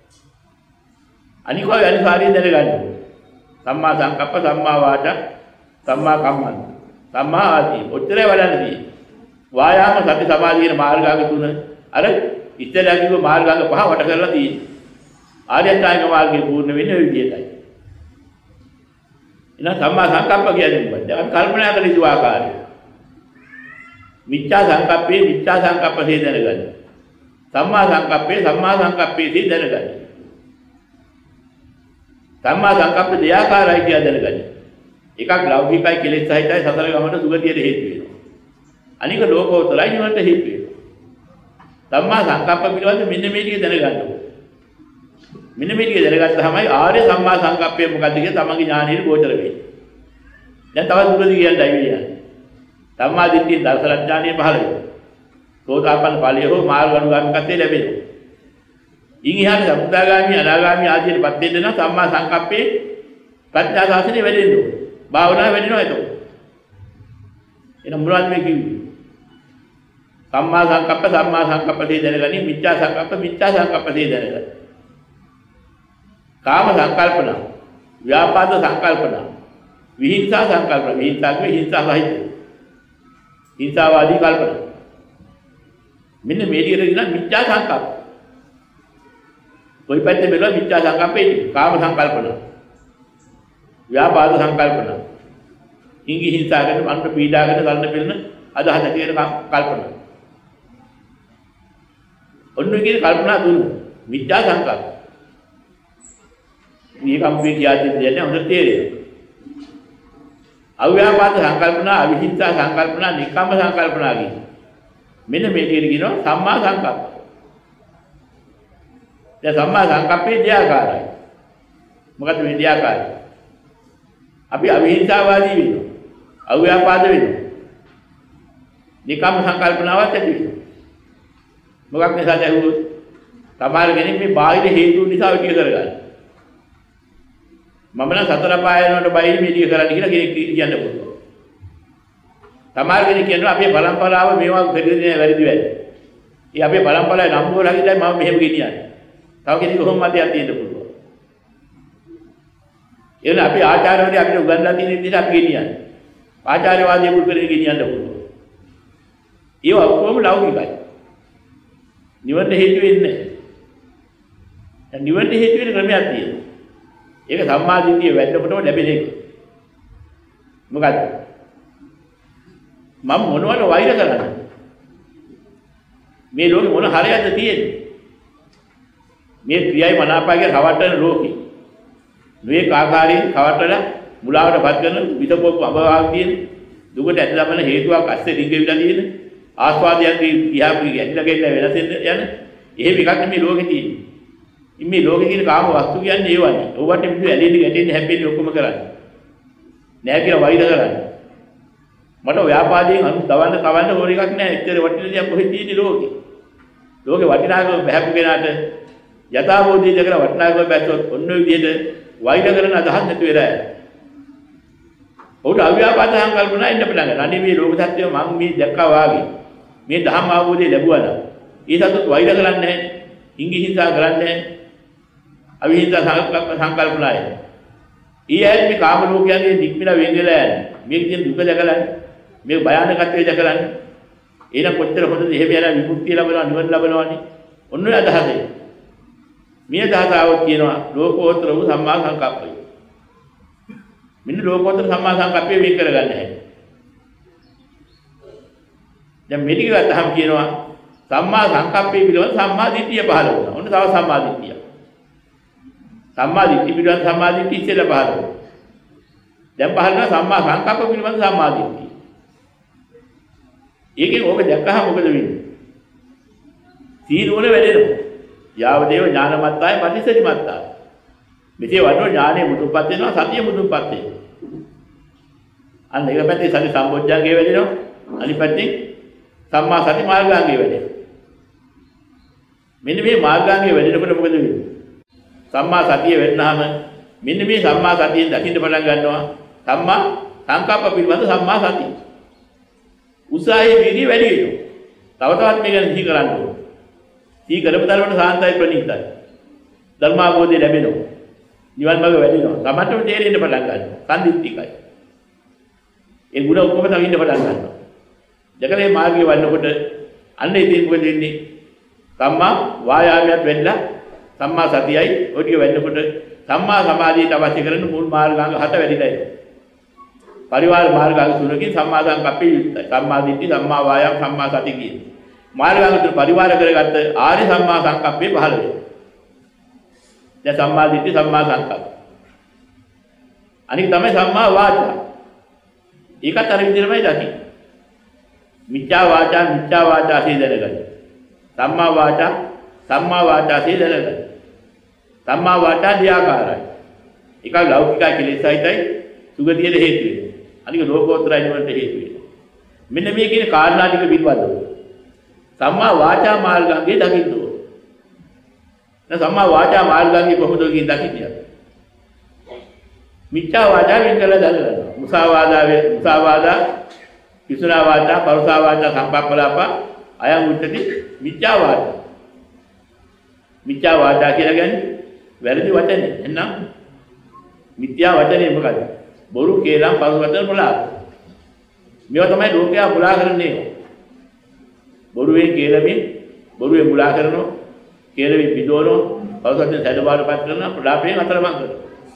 අනික ඔය අනිසාරිය දැනගන්න ඕනේ. සම්මා සංකප්ප, සම්මා වාචා, සම්මා කම්මන්ත, සම්මා ආජීව. ඔච්චරයි වඩන්න තියෙන්නේ. වායාම සති සමාධි කියන මාර්ගාංග තුන අර ඉස්සෙල්ලා කිව්ව මාර්ගාංග පහ වට කරලා තියෙන්නේ. ආර්ය අෂ්ටාංග මාර්ගයේ පූර්ණ වෙන්නේ ඔය විදිහටයි. එහෙනම් සම්මා සංකප්ප කියන්නේ මොකක්ද? අපි කල්පනා කරන ඉතු ආකාරය. මිච්ඡා සංකප්පේ මිච්ඡා සංකප්පේ දැනගන්න. සම්මා සංකප්පේ සම්මා සංකප්පේ දැනගන්න. සම්මා සංකප්ප දෙයාකාරයි කියලා දැනගන්න. එකක් ලෞකිකයි කෙලෙස් සහිතයි සතර ගමන සුගතියට හේතු වෙනවා. අනික ලෝකෝත්තරයි නිවනට හේතු වෙනවා. සම්මා සංකප්ප පිළිබඳ මෙන්න මේ ටික දැනගන්න ඕනේ. මෙන්න මේ ටික දැනගත්තාමයි ආර්ය සම්මා සංකප්පය මොකද්ද කියලා තමන්ගේ ඥානෙට ගෝචර වෙන්නේ. දැන් තවත් දුරදි කියන්නයි කියන්නේ. සම්මා දිට්ඨිය දර්ශන ඥානෙ පහළ වෙනවා. සෝතාපන්න ඵලය හෝ මාර්ගානුගාමිකත්වයේ ලැබෙනවා. ඉන් එහාට සම්බුද්ධාගාමී අනාගාමී ආදීන්පත් වෙන්න නම් සම්මා සංකප්පේ ප්‍රඥා ශාසනය වැඩෙන්න ඕනේ. භාවනාව වැඩෙනවා එතකොට. එනම් මොනවද මේ කිව්වේ? සම්මා සංකප්ප සම්මා සංකප්පේ දැනගනි, මිච්ඡා සංකප්ප මිච්ඡා සංකප්පේ දැනගනි. කාම සංකල්පන, ව්‍යාපාද සංකල්පන, විහිංසා සංකල්පන, විහිංසාවේ හිංසා සහිත. හිංසාවාදී කල්පන. මෙන්න මේ ටිකට කියන මිච්ඡා සංකප්ප. කොයි පැත්තේ බැලුවා මිච්ඡා සංකප්පේ කාම සංකල්පන, ව්‍යාපාද සංකල්පන, ඉංගි හිංසාකට අන්ත පීඩාකට ගන්න පිළින අදහස කියන කල්පන. ඔන්න ඔය කියන කල්පනා දුන්න මිච්ඡා සංකල්ප. මේක අපි කියාදී දෙන්නේ හොඳට තේරෙනවා. අව්‍යාපාද සංකල්පනා, අවිහිංසා සංකල්පනා, නික්කම්ම සංකල්පනා කියන මෙන්න මේ ටිකට කියනවා සම්මා සංකප්ප. දැන් සම්මා සංකප්පේ දෙආකාරයි. මොකද මේ දෙආකාරය? අපි අවිහිංසාවාදී වෙනවා. අව්‍යාපාද වෙනවා. නිකම් සංකල්පනාවක් ඇති වෙනවා. මොකක් නිසාද ඇහුවොත් සමහර කෙනෙක් මේ බාහිර හේතු නිසා විදිය කරගන්න. මම නම් සතර පායනකට බයිරි මෙලිය කරන්න කියලා කෙනෙක් කියන්න පුළුවන්. සමහර කෙනෙක් කියනවා අපේ පරම්පරාව මේවා දෙන්නේ වැරදි වැඩ. ඒ අපේ පරම්පරාවේ නම් වල හරියටයි මම මෙහෙම ගෙනියන්නේ. තව කෙනෙක් කොහොම මතයක් තියෙන්න පුළුවන්. එන අපේ ආචාර්යවරු අපිට උගන්වලා තියෙන විදිහට අපි ගෙනියන්නේ. ආචාර්යවාදී මුල් කරගෙන ගෙනියන්න පුළුවන්. ඒව ඔක්කොම ලෞකිකයි. නිවන හේතු වෙන්නේ නැහැ. නිවන හේතු වෙන ක්‍රමයක් තියෙනවා. ඒක සම්මාදිටිය වැටෙනකොටම ලැබෙන එක. මොකද මම මොනවට වෛර කරන්නේ? මේ ලෝකෙ මොන හරයක්ද තියෙන්නේ? මේ ක්‍රියයි මනාපයගේ රවට්ටන ලෝකේ. මේ කාකාරයෙන් රවට්ටලා මුලාවටපත් කරන විදපොප් අභාග තියෙන දුකට ඇදලා බලන හේතුවක් අස්සේ රිංගෙවිලා තියෙන ආස්වාදයන්ගේ ඉහාපී ඇදලා ගෙල්ල වෙනස් වෙන යන එහෙම එකක් මේ ලෝකේ තියෙන්නේ. මේ ලෝකේ තියෙන කාම වස්තු කියන්නේ ඒවනේ. ඕවට මිදු ඇලෙන්නේ ගැටෙන්නේ හැප්පෙන්නේ ඔක්කොම කරන්නේ. නෑ කියලා වෛර කරන්නේ. මට ව්‍යාපාදයෙන් අනු දවන්න තවන්න ඕන එකක් නෑ. එච්චර වටිනා කොහෙද තියෙන්නේ ලෝකේ. ලෝකේ වටිනාකම බහැපු කෙනාට යථාබෝධිය දෙකලා වටිනාකම බැස්සොත් ඔන්න ඔය විදිහට වෛර කරන අදහස් නැති වෙලා යනවා. උට අව්‍යාපාද සංකල්පනා ඉන්න පටන් ගන්නවා. අනේ මේ ලෝක සත්‍යය මම මේ දැක්කා වාගේ. මේ ධම්ම අවබෝධය ලැබුවා නම් ඒ සතුත් වෛර කරන්නේ නැහැ. ඉංගි හිංසා කරන්නේ නැහැ. අවිහිංසා සංකල්පනාය. ඊයත් මේ කාම ලෝකයන්ගේ නික්මිලා වෙංගලා යන්නේ. මේක කියන දුක දැකලා මේ භයානකත්වය දැකලා එහෙනම් කොච්චර හොඳද එහෙම යන විමුක්තිය ලැබෙනවා නිවන ලැබෙනවානේ. ඔන්න ඔය අදහසයි. මේ අදහසාව කියනවා ලෝකෝත්තර වූ සම්මා සංකප්පය. මෙන්න ලෝකෝත්තර සම්මා සංකප්පය වෙන් කරගන්න හැටි. දැන් මෙලික ගත්තහම කියනවා සම්මා සංකප්පය පිළිබඳ සම්මා දිට්ඨිය පහළ වුණා. ඔන්න තව සම්මා දිට්ඨිය. සම්මා දිට්ඨිය පිළිබඳ සම්මා දිට්ඨිය ඉස්සෙල්ලා පහළ වුණා. දැන් පහළ වෙනවා සම්මා සංකප්ප පිළිබඳ සම්මා දිට්ඨිය. ඒකෙන් ඕක දැක්කහම මොකද වෙන්නේ? සීනුවන වැඩෙනවා. යාව දේව ඥානමත්තාය පටිසරිමත්තාය. මෙසේ වඩන ඥානෙ මුදුන්පත් වෙනවා සතිය මුදුන්පත් වෙනවා. අන්න එක පැත්තේ සති සම්බොජ්ජංගේ වැඩෙනවා. අනිත් පැත්තේ සම්මා සති මාර්ගාංගේ වැඩෙනවා. මෙන්න මේ මාර්ගාංගේ වැඩෙනකොට මොකද වෙන්නේ? සම්මා සතිය වෙන්නාම මෙන්න මේ සම්මා සතියෙන් දකින්න පටන් ගන්නවා. සම්මා සංකප්ප පිළිබඳ සම්මා සතිය. උසාහයේ විදි වැඩි වෙනවා. තව තවත් මේක නිහි කරන්න ඕනේ. සී කරපු තරමට සාන්තයි ප්‍රණීතයි. ධර්මාභෝධය ලැබෙනවා. නිවන් මාර්ග වැඩිනවා. සමහරවිට තේරෙන්න පටන් ගන්නවා. සම්දිත්තිකයි. ඒ ගුණ ඔක්කොම දකින්න පටන් ගන්නවා. දෙකේ මාර්ගය වන්නකොට අන්න ඉතින් මොකද වෙන්නේ? සම්මා වායාමයක් වෙන්න සම්මා සතියයි ඔය ටික වෙන්නකොට සම්මා සමාධියට අවශ්‍ය කරන මුල් මාර්ගාංග හත වැඩිලා එනවා. පරිවාර මාර්ගාංග තුනකින් සම්මා සංකප්පේ යුක්තයි. සම්මා දිට්ඨි, සම්මා වායාම, සම්මා සති කියන මාර්ගාංග තුන පරිවාර කරගත්ත ආර්ය සම්මා සංකප්පේ පහළ වෙනවා. දැන් සම්මා දිට්ඨි, සම්මා සංකප්ප. අනික තමයි සම්මා වාචා. ඒකත් අර විදිහමයි දකින්නේ. මිච්ඡා වාචා, මිච්ඡා වාචා සීදලගන්න. සම්මා වාචා, සම්මා වාචා සීදලගන්න. සම්මා වාචා දියාකාරයි. ඒක ලෞකිකයි කෙලෙසයිතයි සුගතියට හේතු වෙනවා. අනික ලෝකෝත්තරයි නිවනට හේතු වෙනවා. මෙන්න මේ කියන කාරණා ටික පිළිබඳව සම්මා වාචා මාර්ගාංගේ දකින්න ඕන. දැන් සම්මා වාචා මාර්ගාංගේ කොහොමද කියන දකින්නේ? මිච්ඡා වාචා වෙන් කරලා දාගන්න. මුසාවාදා වේ මුසාවාදා පිසුනා වාචා පරුසා වාචා සම්පප්පලාප අයං උච්චති මිච්ඡා වාචා. මිච්ඡා වාචා කියලා කියන්නේ වැරදි වචනේ. එහෙනම් මිත්‍යා වචනේ මොකද? බොරු කේලම් පරු වචන මුලා. මේවා තමයි ලෝකයා මුලා කරන්නේ. බොරුවේ කේලමින් බොරුවේ මුලා කරනවා. කේලමින් පිටවනවා. පරු වචන සැඩබාරපත් කරනවා. ප්‍රලාපයෙන් අතරමං කරනවා.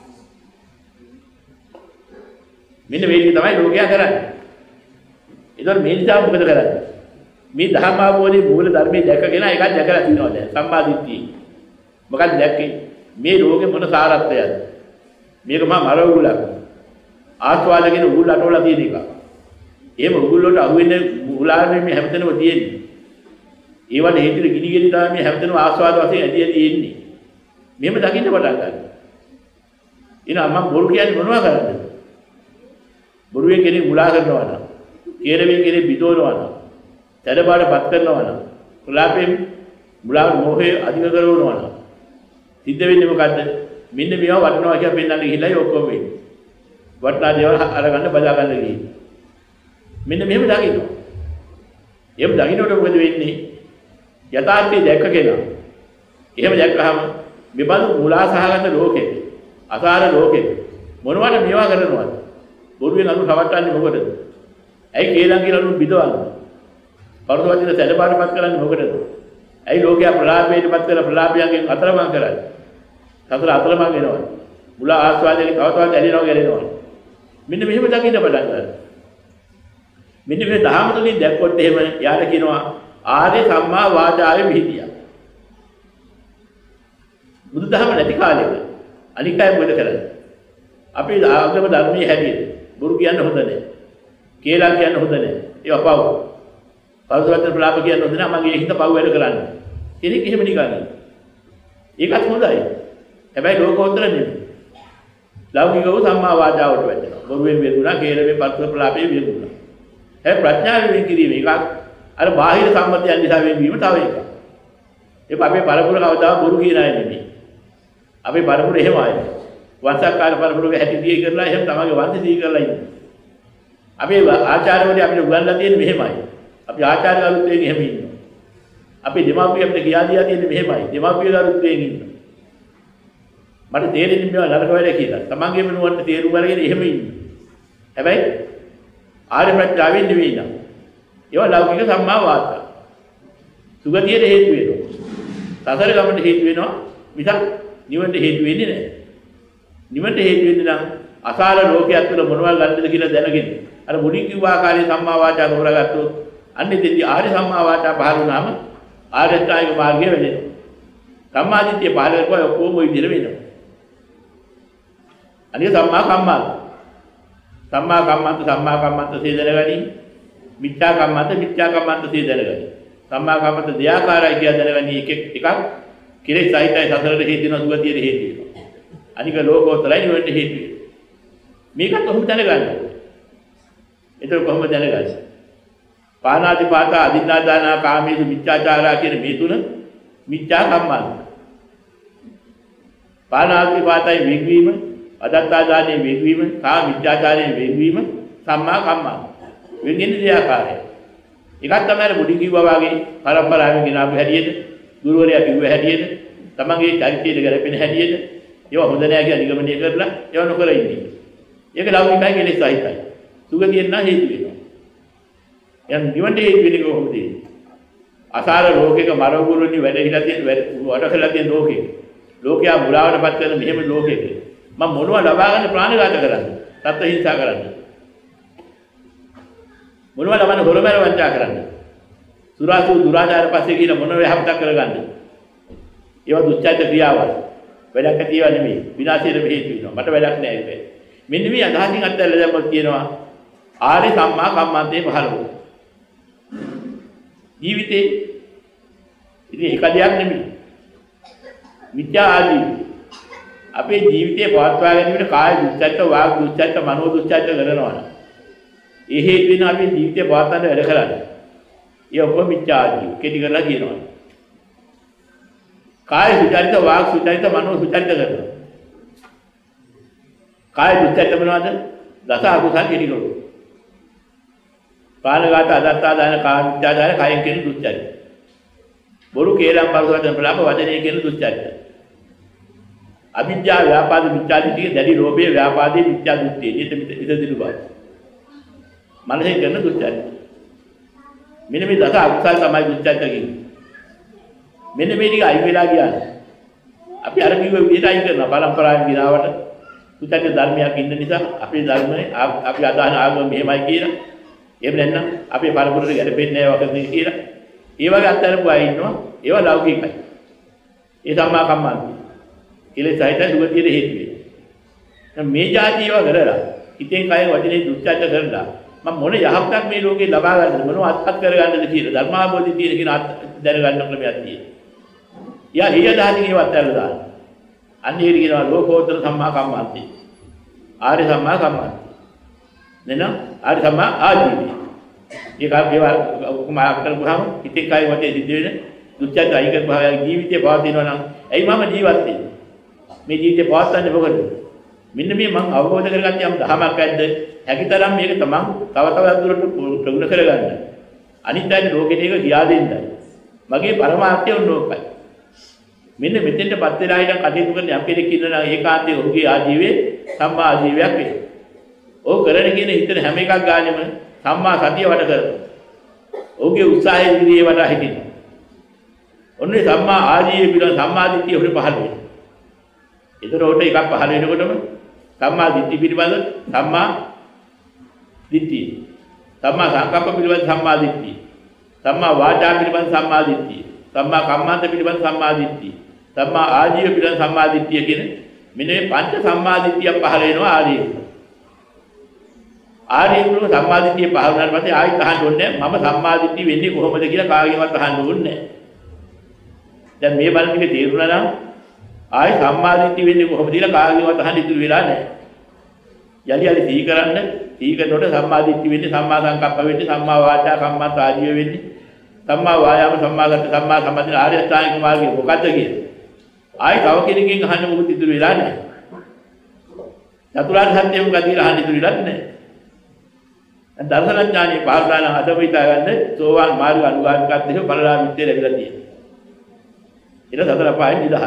මෙන්න මේ විදිහ තමයි ලෝකයා කරන්නේ. ඒතර මේ නිසා මොකද කරන්නේ? මේ ධර්ම අවබෝධයේ මූල ධර්මයේ දැකගෙන එකක් දැකලා තියනවා දැන් සම්මාදිට්ඨිය. මොකක්ද දැක්කේ? මේ ලෝකේ මොන සාරත්වයක්ද? මේක මා මර උගුලක්. ආස්වාදගෙන උගුල් අටවලා තියෙන එක. එහෙම උගුල් වලට අහු වෙන්නේ උගුලානේ මේ හැමතැනම තියෙන්නේ. ඒවට හේතුව ගිනි ගෙඩි තමයි මේ හැමතැනම ආස්වාද වශයෙන් ඇදී ඇදී එන්නේ. මෙහෙම දකින්න පටන් ගන්නවා. එහෙනම් මම බොරු කියන්නේ මොනවා කරන්නද? බොරුවේ කෙනෙක් මුලා කරනවා නම්, කේරමෙන් කෙනෙක් බිඳවනවා නම්, සැඩපාඩපත් කරනවා නම්, ප්‍රලාපයෙන් මුලා මොහේ අධික කරනවා නම් සිද්ධ වෙන්නේ මොකද්ද? මෙන්න මේවා වටනවා කියලා පෙන්නන්න ගිහිල්ලා ඔක්කොම වෙන්නේ. වටනා දේවල් අරගන්න බදා ගන්න ගිහින්. මෙන්න මෙහෙම දකින්න. එහෙම දකින්නකොට මොකද වෙන්නේ? යථාර්ථය දැක්ක කෙනා. එහෙම දැක්කහම මෙබඳු මුලා සහගත ලෝකෙක, අසාර ලෝකෙක මොනවද මේවා කරනවද? බොරුවෙන් අනු රවට්ටන්නේ මොකටද? ඇයි කේලම් කියලා අනු බිඳවන්නේ? පරතවදින සැඩපාඩපත් කරන්නේ මොකටද? ඇයි ලෝකයා ප්‍රලාපයටපත් කරලා ප්‍රලාපයන්ගෙන් අතරමං කරන්නේ? සතර අතරමං වෙනවා. මුලා ආස්වාදයෙන් තව තවත් ඇලෙනවා ගැලෙනවා. මෙන්න මෙහෙම දකින්න පටන් ගන්නවා. මෙන්න මේ දහම තුලින් දැක්කොත් එහෙම යාට කියනවා ආර්ය සම්මා වාචාවේ විහිදියා. බුදුදහම නැති කාලෙක අනික් අය මොකද කරන්නේ? අපි ආගම ධර්මයේ හැටියට බොරු කියන්න හොඳ නැහැ. කේලම් කියන්න හොඳ නැහැ. ඒවා පව්. පරසවත්තර ප්‍රලාප කියන්න හොඳ නැහැ. මගේ හිත පව් වැඩ කරන්නේ. කෙනෙක් එහෙම නිකන්. ඒකත් හොඳයි. හැබැයි ලෝකෝත්තර නෙමෙයි. ලෞකිකව සම්මා වාචාවට වැටෙනවා. බොරුවෙන් වේගුණා, කේලමෙන් පරසවත්තර ප්‍රලාපේ වේගුණා. හැබැයි ප්‍රඥාවෙන් වෙන් කිරීම එකක්. අර බාහිර සම්මතයන් නිසා වෙන්වීම තව එකක්. ඒක අපේ පරපුර කවදා බොරු කියන අය නෙමෙයි. අපේ පරපුර එහෙම අය. වංශකාර පරපුරේ හැටි දී කරලා එහෙම තමගේ වංශය දී කරලා ඉන්නේ. අපේ ආචාර්යවරු අපිට උගන්ලා තියෙන්නේ මෙහෙමයි. අපි ආචාර්ය ගරුත්වයෙන් එහෙම ඉන්නවා. අපේ දෙමාපිය අපිට කියා දියා තියෙන්නේ මෙහෙමයි. දෙමාපිය ගරුත්වයෙන් ඉන්නවා. මට තේරෙන්නේ මේවා නරක වැඩ කියලා. තමන්ගේම නුවණට තේරුම් අරගෙන එහෙම ඉන්නවා. හැබැයි ආර්ය ප්‍රඥාවෙන් නෙවෙයි නේද? ඒවා ලෞකික සම්මා වාචා. සුගතියට හේතු වෙනවා. සසර ගමනට හේතු වෙනවා. මිසක් නිවනට හේතු වෙන්නේ නැහැ. නිවනට හේතු වෙන්නේ නම් අසාර ලෝකයක් තුළ මොනවල් ගන්නද කියලා දැනගෙන අර මුලින් කිව්ව ආකාරයේ සම්මා වාචා තෝරාගත්තොත් අන්නේ දෙවි ආර්ය සම්මා වාචා පහළ වුණාම ආර්ය ත්‍යාග මාර්ගය වෙනවා. සම්මාදිට්ඨිය පහළ කරපුවා ඔක්කොම ওই විදිහට වෙනවා. අනික සම්මා කම්මන්ත. සම්මා කම්මන්ත සම්මා කම්මන්ත සේදනගනි. මිච්ඡා කම්මන්ත මිච්ඡා කම්මන්ත සේදනගනි. සම්මා කම්මන්ත දෙයාකාරයි කියලා දැනගනි එක එකක් කෙලෙස් සහිතයි සසරට හේතු වෙනවා, සුගතියට හේතු වෙනවා. අනික ලෝකෝත්තරයි නිවනට හේතු වෙනවා. මේකත් කොහොමද දැනගන්නේ? ඒක කොහොමද දැනගන්නේ? පාණාතිපාතා අදින්නාදානා කාමීසු මිච්ඡාචාරා කියන මේ තුන මිච්ඡා කම්මන්ත. පාණාතිපාතයි වෙග්වීම, අදත්තාදානයේ වෙග්වීම, කාම මිච්ඡාචාරයේ වෙග්වීම සම්මා කම්මන්ත. වෙන්නේ දෙයාකාරයි. එකක් තමයි මුඩි කිව්වා වගේ පරම්පරාවෙන් ගෙන ආපු හැටියට, ගුරුවරයා කිව්ව හැටියට, තමන්ගේ චරිතයට ගැලපෙන හැටියට ඒවා හොඳ නෑ කියලා නිගමනය කරලා ඒවා නොකර ඉන්නේ. ඒක ලෞකිකයි කෙලෙස් සහිතයි. සුගතියෙන් නම් හේතු වෙනවා. යම් නිවන්ට හේතු වෙන්නේ කොහොමද? අසාර ලෝකයක මරවුරුනි වැඩ හිලා තියෙන වැඩ කරලා තියෙන ලෝකෙක. ලෝකයා මුලාවටපත් කරන මෙහෙම ලෝකෙක මම මොනවා ලබා ගන්න ප්‍රාණඝාත කරන්නේ? සත්ත්ව හිංසා කරන්නේ. මොනවා ලබන්න හොරමර වංචා කරන්නේ? සුරාසු දුරාචාර පස්සේ කියන මොන වේහපතක් කරගන්නේ? ඒවා දුච්චයිත ක්‍රියාවල්. වැඩක් ඇති ඒවා නෙමෙයි. විනාශයට හේතු වෙනවා. මට වැඩක් නෑ ඒක. මෙන්න මේ අදහසින් අත්හැරලා දැම්මොත් කියනවා ආර්ය සම්මා කම්මන්තේ පහළ වුණා. ජීවිතේ ඉතින් එක දෙයක් නෙමෙයි. විද්‍යා ආදී අපේ ජීවිතේ පවත්වා ගැනීමට කාය දුස්චරිත, වාග් දුස්චරිත, මනෝ දුස්චරිත කරනවා. ඒ හේතු වෙන අපේ ජීවිතේ පවත්වන්න වැඩ කරන්නේ. ඒ ඔක්කොම මිත්‍යා ආදී කෙටි කරලා කියනවා. කාය සුචරිත, වාග් සුචරිත, මනෝ සුචරිත කරනවා. කාය දුස්චරිත මොනවද? දස අකුසල් කෙටි කරනවා. පානගත අදත්තාදාන කාමිච්ඡාදාන කයෙන් කියන දුස්චරිත. බොරු කේලම් පරසවදන ප්‍රලාප වදනේ කියන දුස්චරිත. අවිද්‍යාව ව්‍යාපාද මිත්‍යාදිටිය දැඩි ලෝභයේ ව්‍යාපාදයේ මිත්‍යා දෘෂ්ටිය. ඊට ඉදිරිදු බව. මනසේ කරන දුස්චරිත. මෙන්න මේ දස අකුසල් තමයි දුස්චරිත කියන්නේ. මෙන්න මේ ටික අයින් වෙලා ගියා. අපි අර කිව්ව විදිහට අයින් කරනවා පරම්පරාවෙන් ගිනාවට. දුස්චරිත ධර්මයක් ඉන්න නිසා අපේ ධර්මනේ අපි අදහන ආගම මෙහෙමයි කියලා. එහෙම නැත්නම් අපේ පරපුරට ගැලපෙන්නේ නැහැ වගේ කියලා. ඒ වගේ අත්හැරපු අය ඉන්නවා. ඒවා ලෞකිකයි. ඒ සම්මා කම්මන්ත. කෙලෙස් සහිත දුගතියට හේතු වෙනවා. මේ જાති ඒවා කරලා හිතෙන් කයෙන් වචනේ දුස්චරිත කරලා මම මොන යහපතක් මේ ලෝකේ ලබා ගන්නද මොනව අත්පත් කර ගන්නද කියලා ධර්මාභෝධි තියෙන කියන දැනගන්න ක්‍රමයක් තියෙනවා. යා හිය දාහකින් ඒවත් අත්හැරලා දාන්න. අන්න ඒක කියනවා ලෝකෝත්තර සම්මා කම්මන්තේ. ආර්ය සම්මා කම්මන්තේ. නේද? ආරි සම්මා ආජීවය. ඒක අපේවා උපමා කරපුවාම හිතේ කය වටේ සිද්ධ වෙන දුක්ඛ අයික භාවය ජීවිතේ පවතිනවා නම් ඇයි මම ජීවත් වෙන්නේ? මේ ජීවිතේ පවත්න්නේ මොකද? මෙන්න මේ මම අවබෝධ කරගන්න යම් දහමක් ඇද්ද? හැකිතරම් මේක තමන් තව තවත් දුරට ප්‍රගුණ කරගන්න. අනිත් අයට ලෝකෙට ඒක කියා දෙන්නයි. මගේ පරමාර්ථය උන්නෝකයි. මෙන්න මෙතෙන්ටපත් වෙලා ඉඳන් කටයුතු කරන යම් කෙනෙක් ඉන්නවා ඒකාන්තයේ ඔහුගේ ආජීවයේ සම්මා ආජීවයක් වෙනවා. ඔහු කරන කියන හිතන හැම එකක් ගානෙම සම්මා සතිය වට කරනවා. ඔහුගේ උත්සාහය විදිහේ වඩා හිටිනවා. ඔන්නේ සම්මා ආජීවය පිළිබඳ සම්මා දිට්ඨිය උඩ පහළ වෙනවා. ඒතරෝට එකක් පහළ වෙනකොටම සම්මා දිට්ඨිය පිළිබඳ සම්මා දිට්ඨිය. සම්මා සංකප්ප පිළිබඳ සම්මා දිට්ඨිය. සම්මා වාචා පිළිබඳ සම්මා දිට්ඨිය. සම්මා කම්මන්ත පිළිබඳ සම්මා දිට්ඨිය. සම්මා ආජීව පිළිබඳ සම්මා දිට්ඨිය කියන මෙන්න මේ පංච සම්මා දිට්ඨිය පහළ වෙනවා ආර්යය. ආර්යය වල සම්මා දිට්ඨිය පහළ වුණාට පස්සේ ආයෙත් අහන්න ඕනේ මම සම්මා දිට්ඨිය වෙන්නේ කොහොමද කියලා කාගෙන්වත් අහන්න ඕනේ. දැන් මේ බලන එක තේරුණා නම් ආයි සම්මාදිට්ඨිය වෙන්නේ කොහොමද කියලා කාගෙවත් අහන්න ඉතුරු වෙලා නැහැ. යලි යලි සිහි කරන්න සිහි කරනකොට සම්මාදිට්ඨිය වෙන්නේ සම්මා සංකප්ප වෙන්නේ සම්මා වාචා කම්මන්ත ආජීව වෙන්නේ සම්මා වායාම සම්මා සති සම්මා සමාධි ආර්ය අෂ්ටාංගික මාර්ගය මොකද්ද කියන්නේ? ආයි තව කෙනකින් අහන්න මොකද ඉතුරු වෙලා නැහැ. චතුරාර්ය සත්‍ය මොකද කියලා අහන්න ඉතුරු වෙලා නැහැ. දර්ශන ඥානෙ පාරදාන අදම හිතා ගන්න සෝවාන් මාර්ග අනුගාමිකත්වයේ බලලා විද්‍ය ලැබිලා තියෙනවා. ඊට සතර පහෙන් නිදහස්.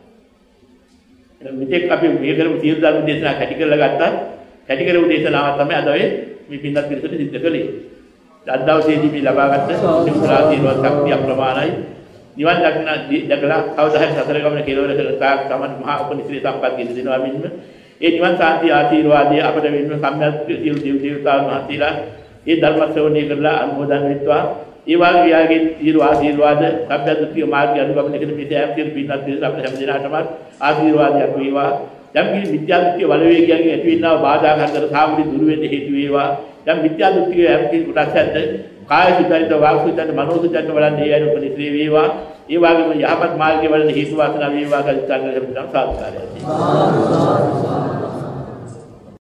මෙතෙක් අපි මේ කරපු සියලු ධර්ම දේශනා කැටි කරලා ගත්තා. කැටි කරපු දේශනාව තමයි අද ඔය මේ පින්වත් පිරිසට සිද්ධ කළේ. අද දවසේදී මේ ලබාගත්ත සිකුරා තීරවත් ශක්තිය අප්‍රමාණයි. නිවන් දක්න දැකලා කවදා හරි සතර ගමන කෙලවර කරන තාක් තමයි මහා උපනිශ්‍රේ සම්පත් ගෙන දෙනවා මෙන්න. ඒ නිවන් සාන්ති ආශිර්වාදයේ අපට වෙන්න සම්්‍යක් සියලු දේව දේවතාවුන් වහන්සේලා ඒ ධර්ම ශ්‍රවණය කරලා අනුමෝදන් වෙත්වා. ඒ වාගේ යාගේ සියලු ආශිර්වාද සම්බුද්ධ මාර්ගය අනුගමනය කරන මේ සෑම සියලු පින්වත් පිරිස අපේ හැම දිනකටම ආශිර්වාදයක් වේවා. යම් කිසි මිත්‍යා දෘෂ්ටි වලවේගයන්ගේ ඇතිවෙනා බාධා කරදර සාමුදි දුරු වෙන්න හේතු වේවා. යම් මිත්‍යා දෘෂ්ටි යම් කිසි කොටස් ඇද්ද කාය සුචරිත වාග් සුචරිත මනෝ සුචරිත වලන් ඒ අනුව උපනිශ්‍රේ වේවා. ඒ වගේම යහපත් මාර්ගයේ වලන හේතු වාසනා වේවා කියලා ඉස්සන් කරගෙන සාදුකාරයයි.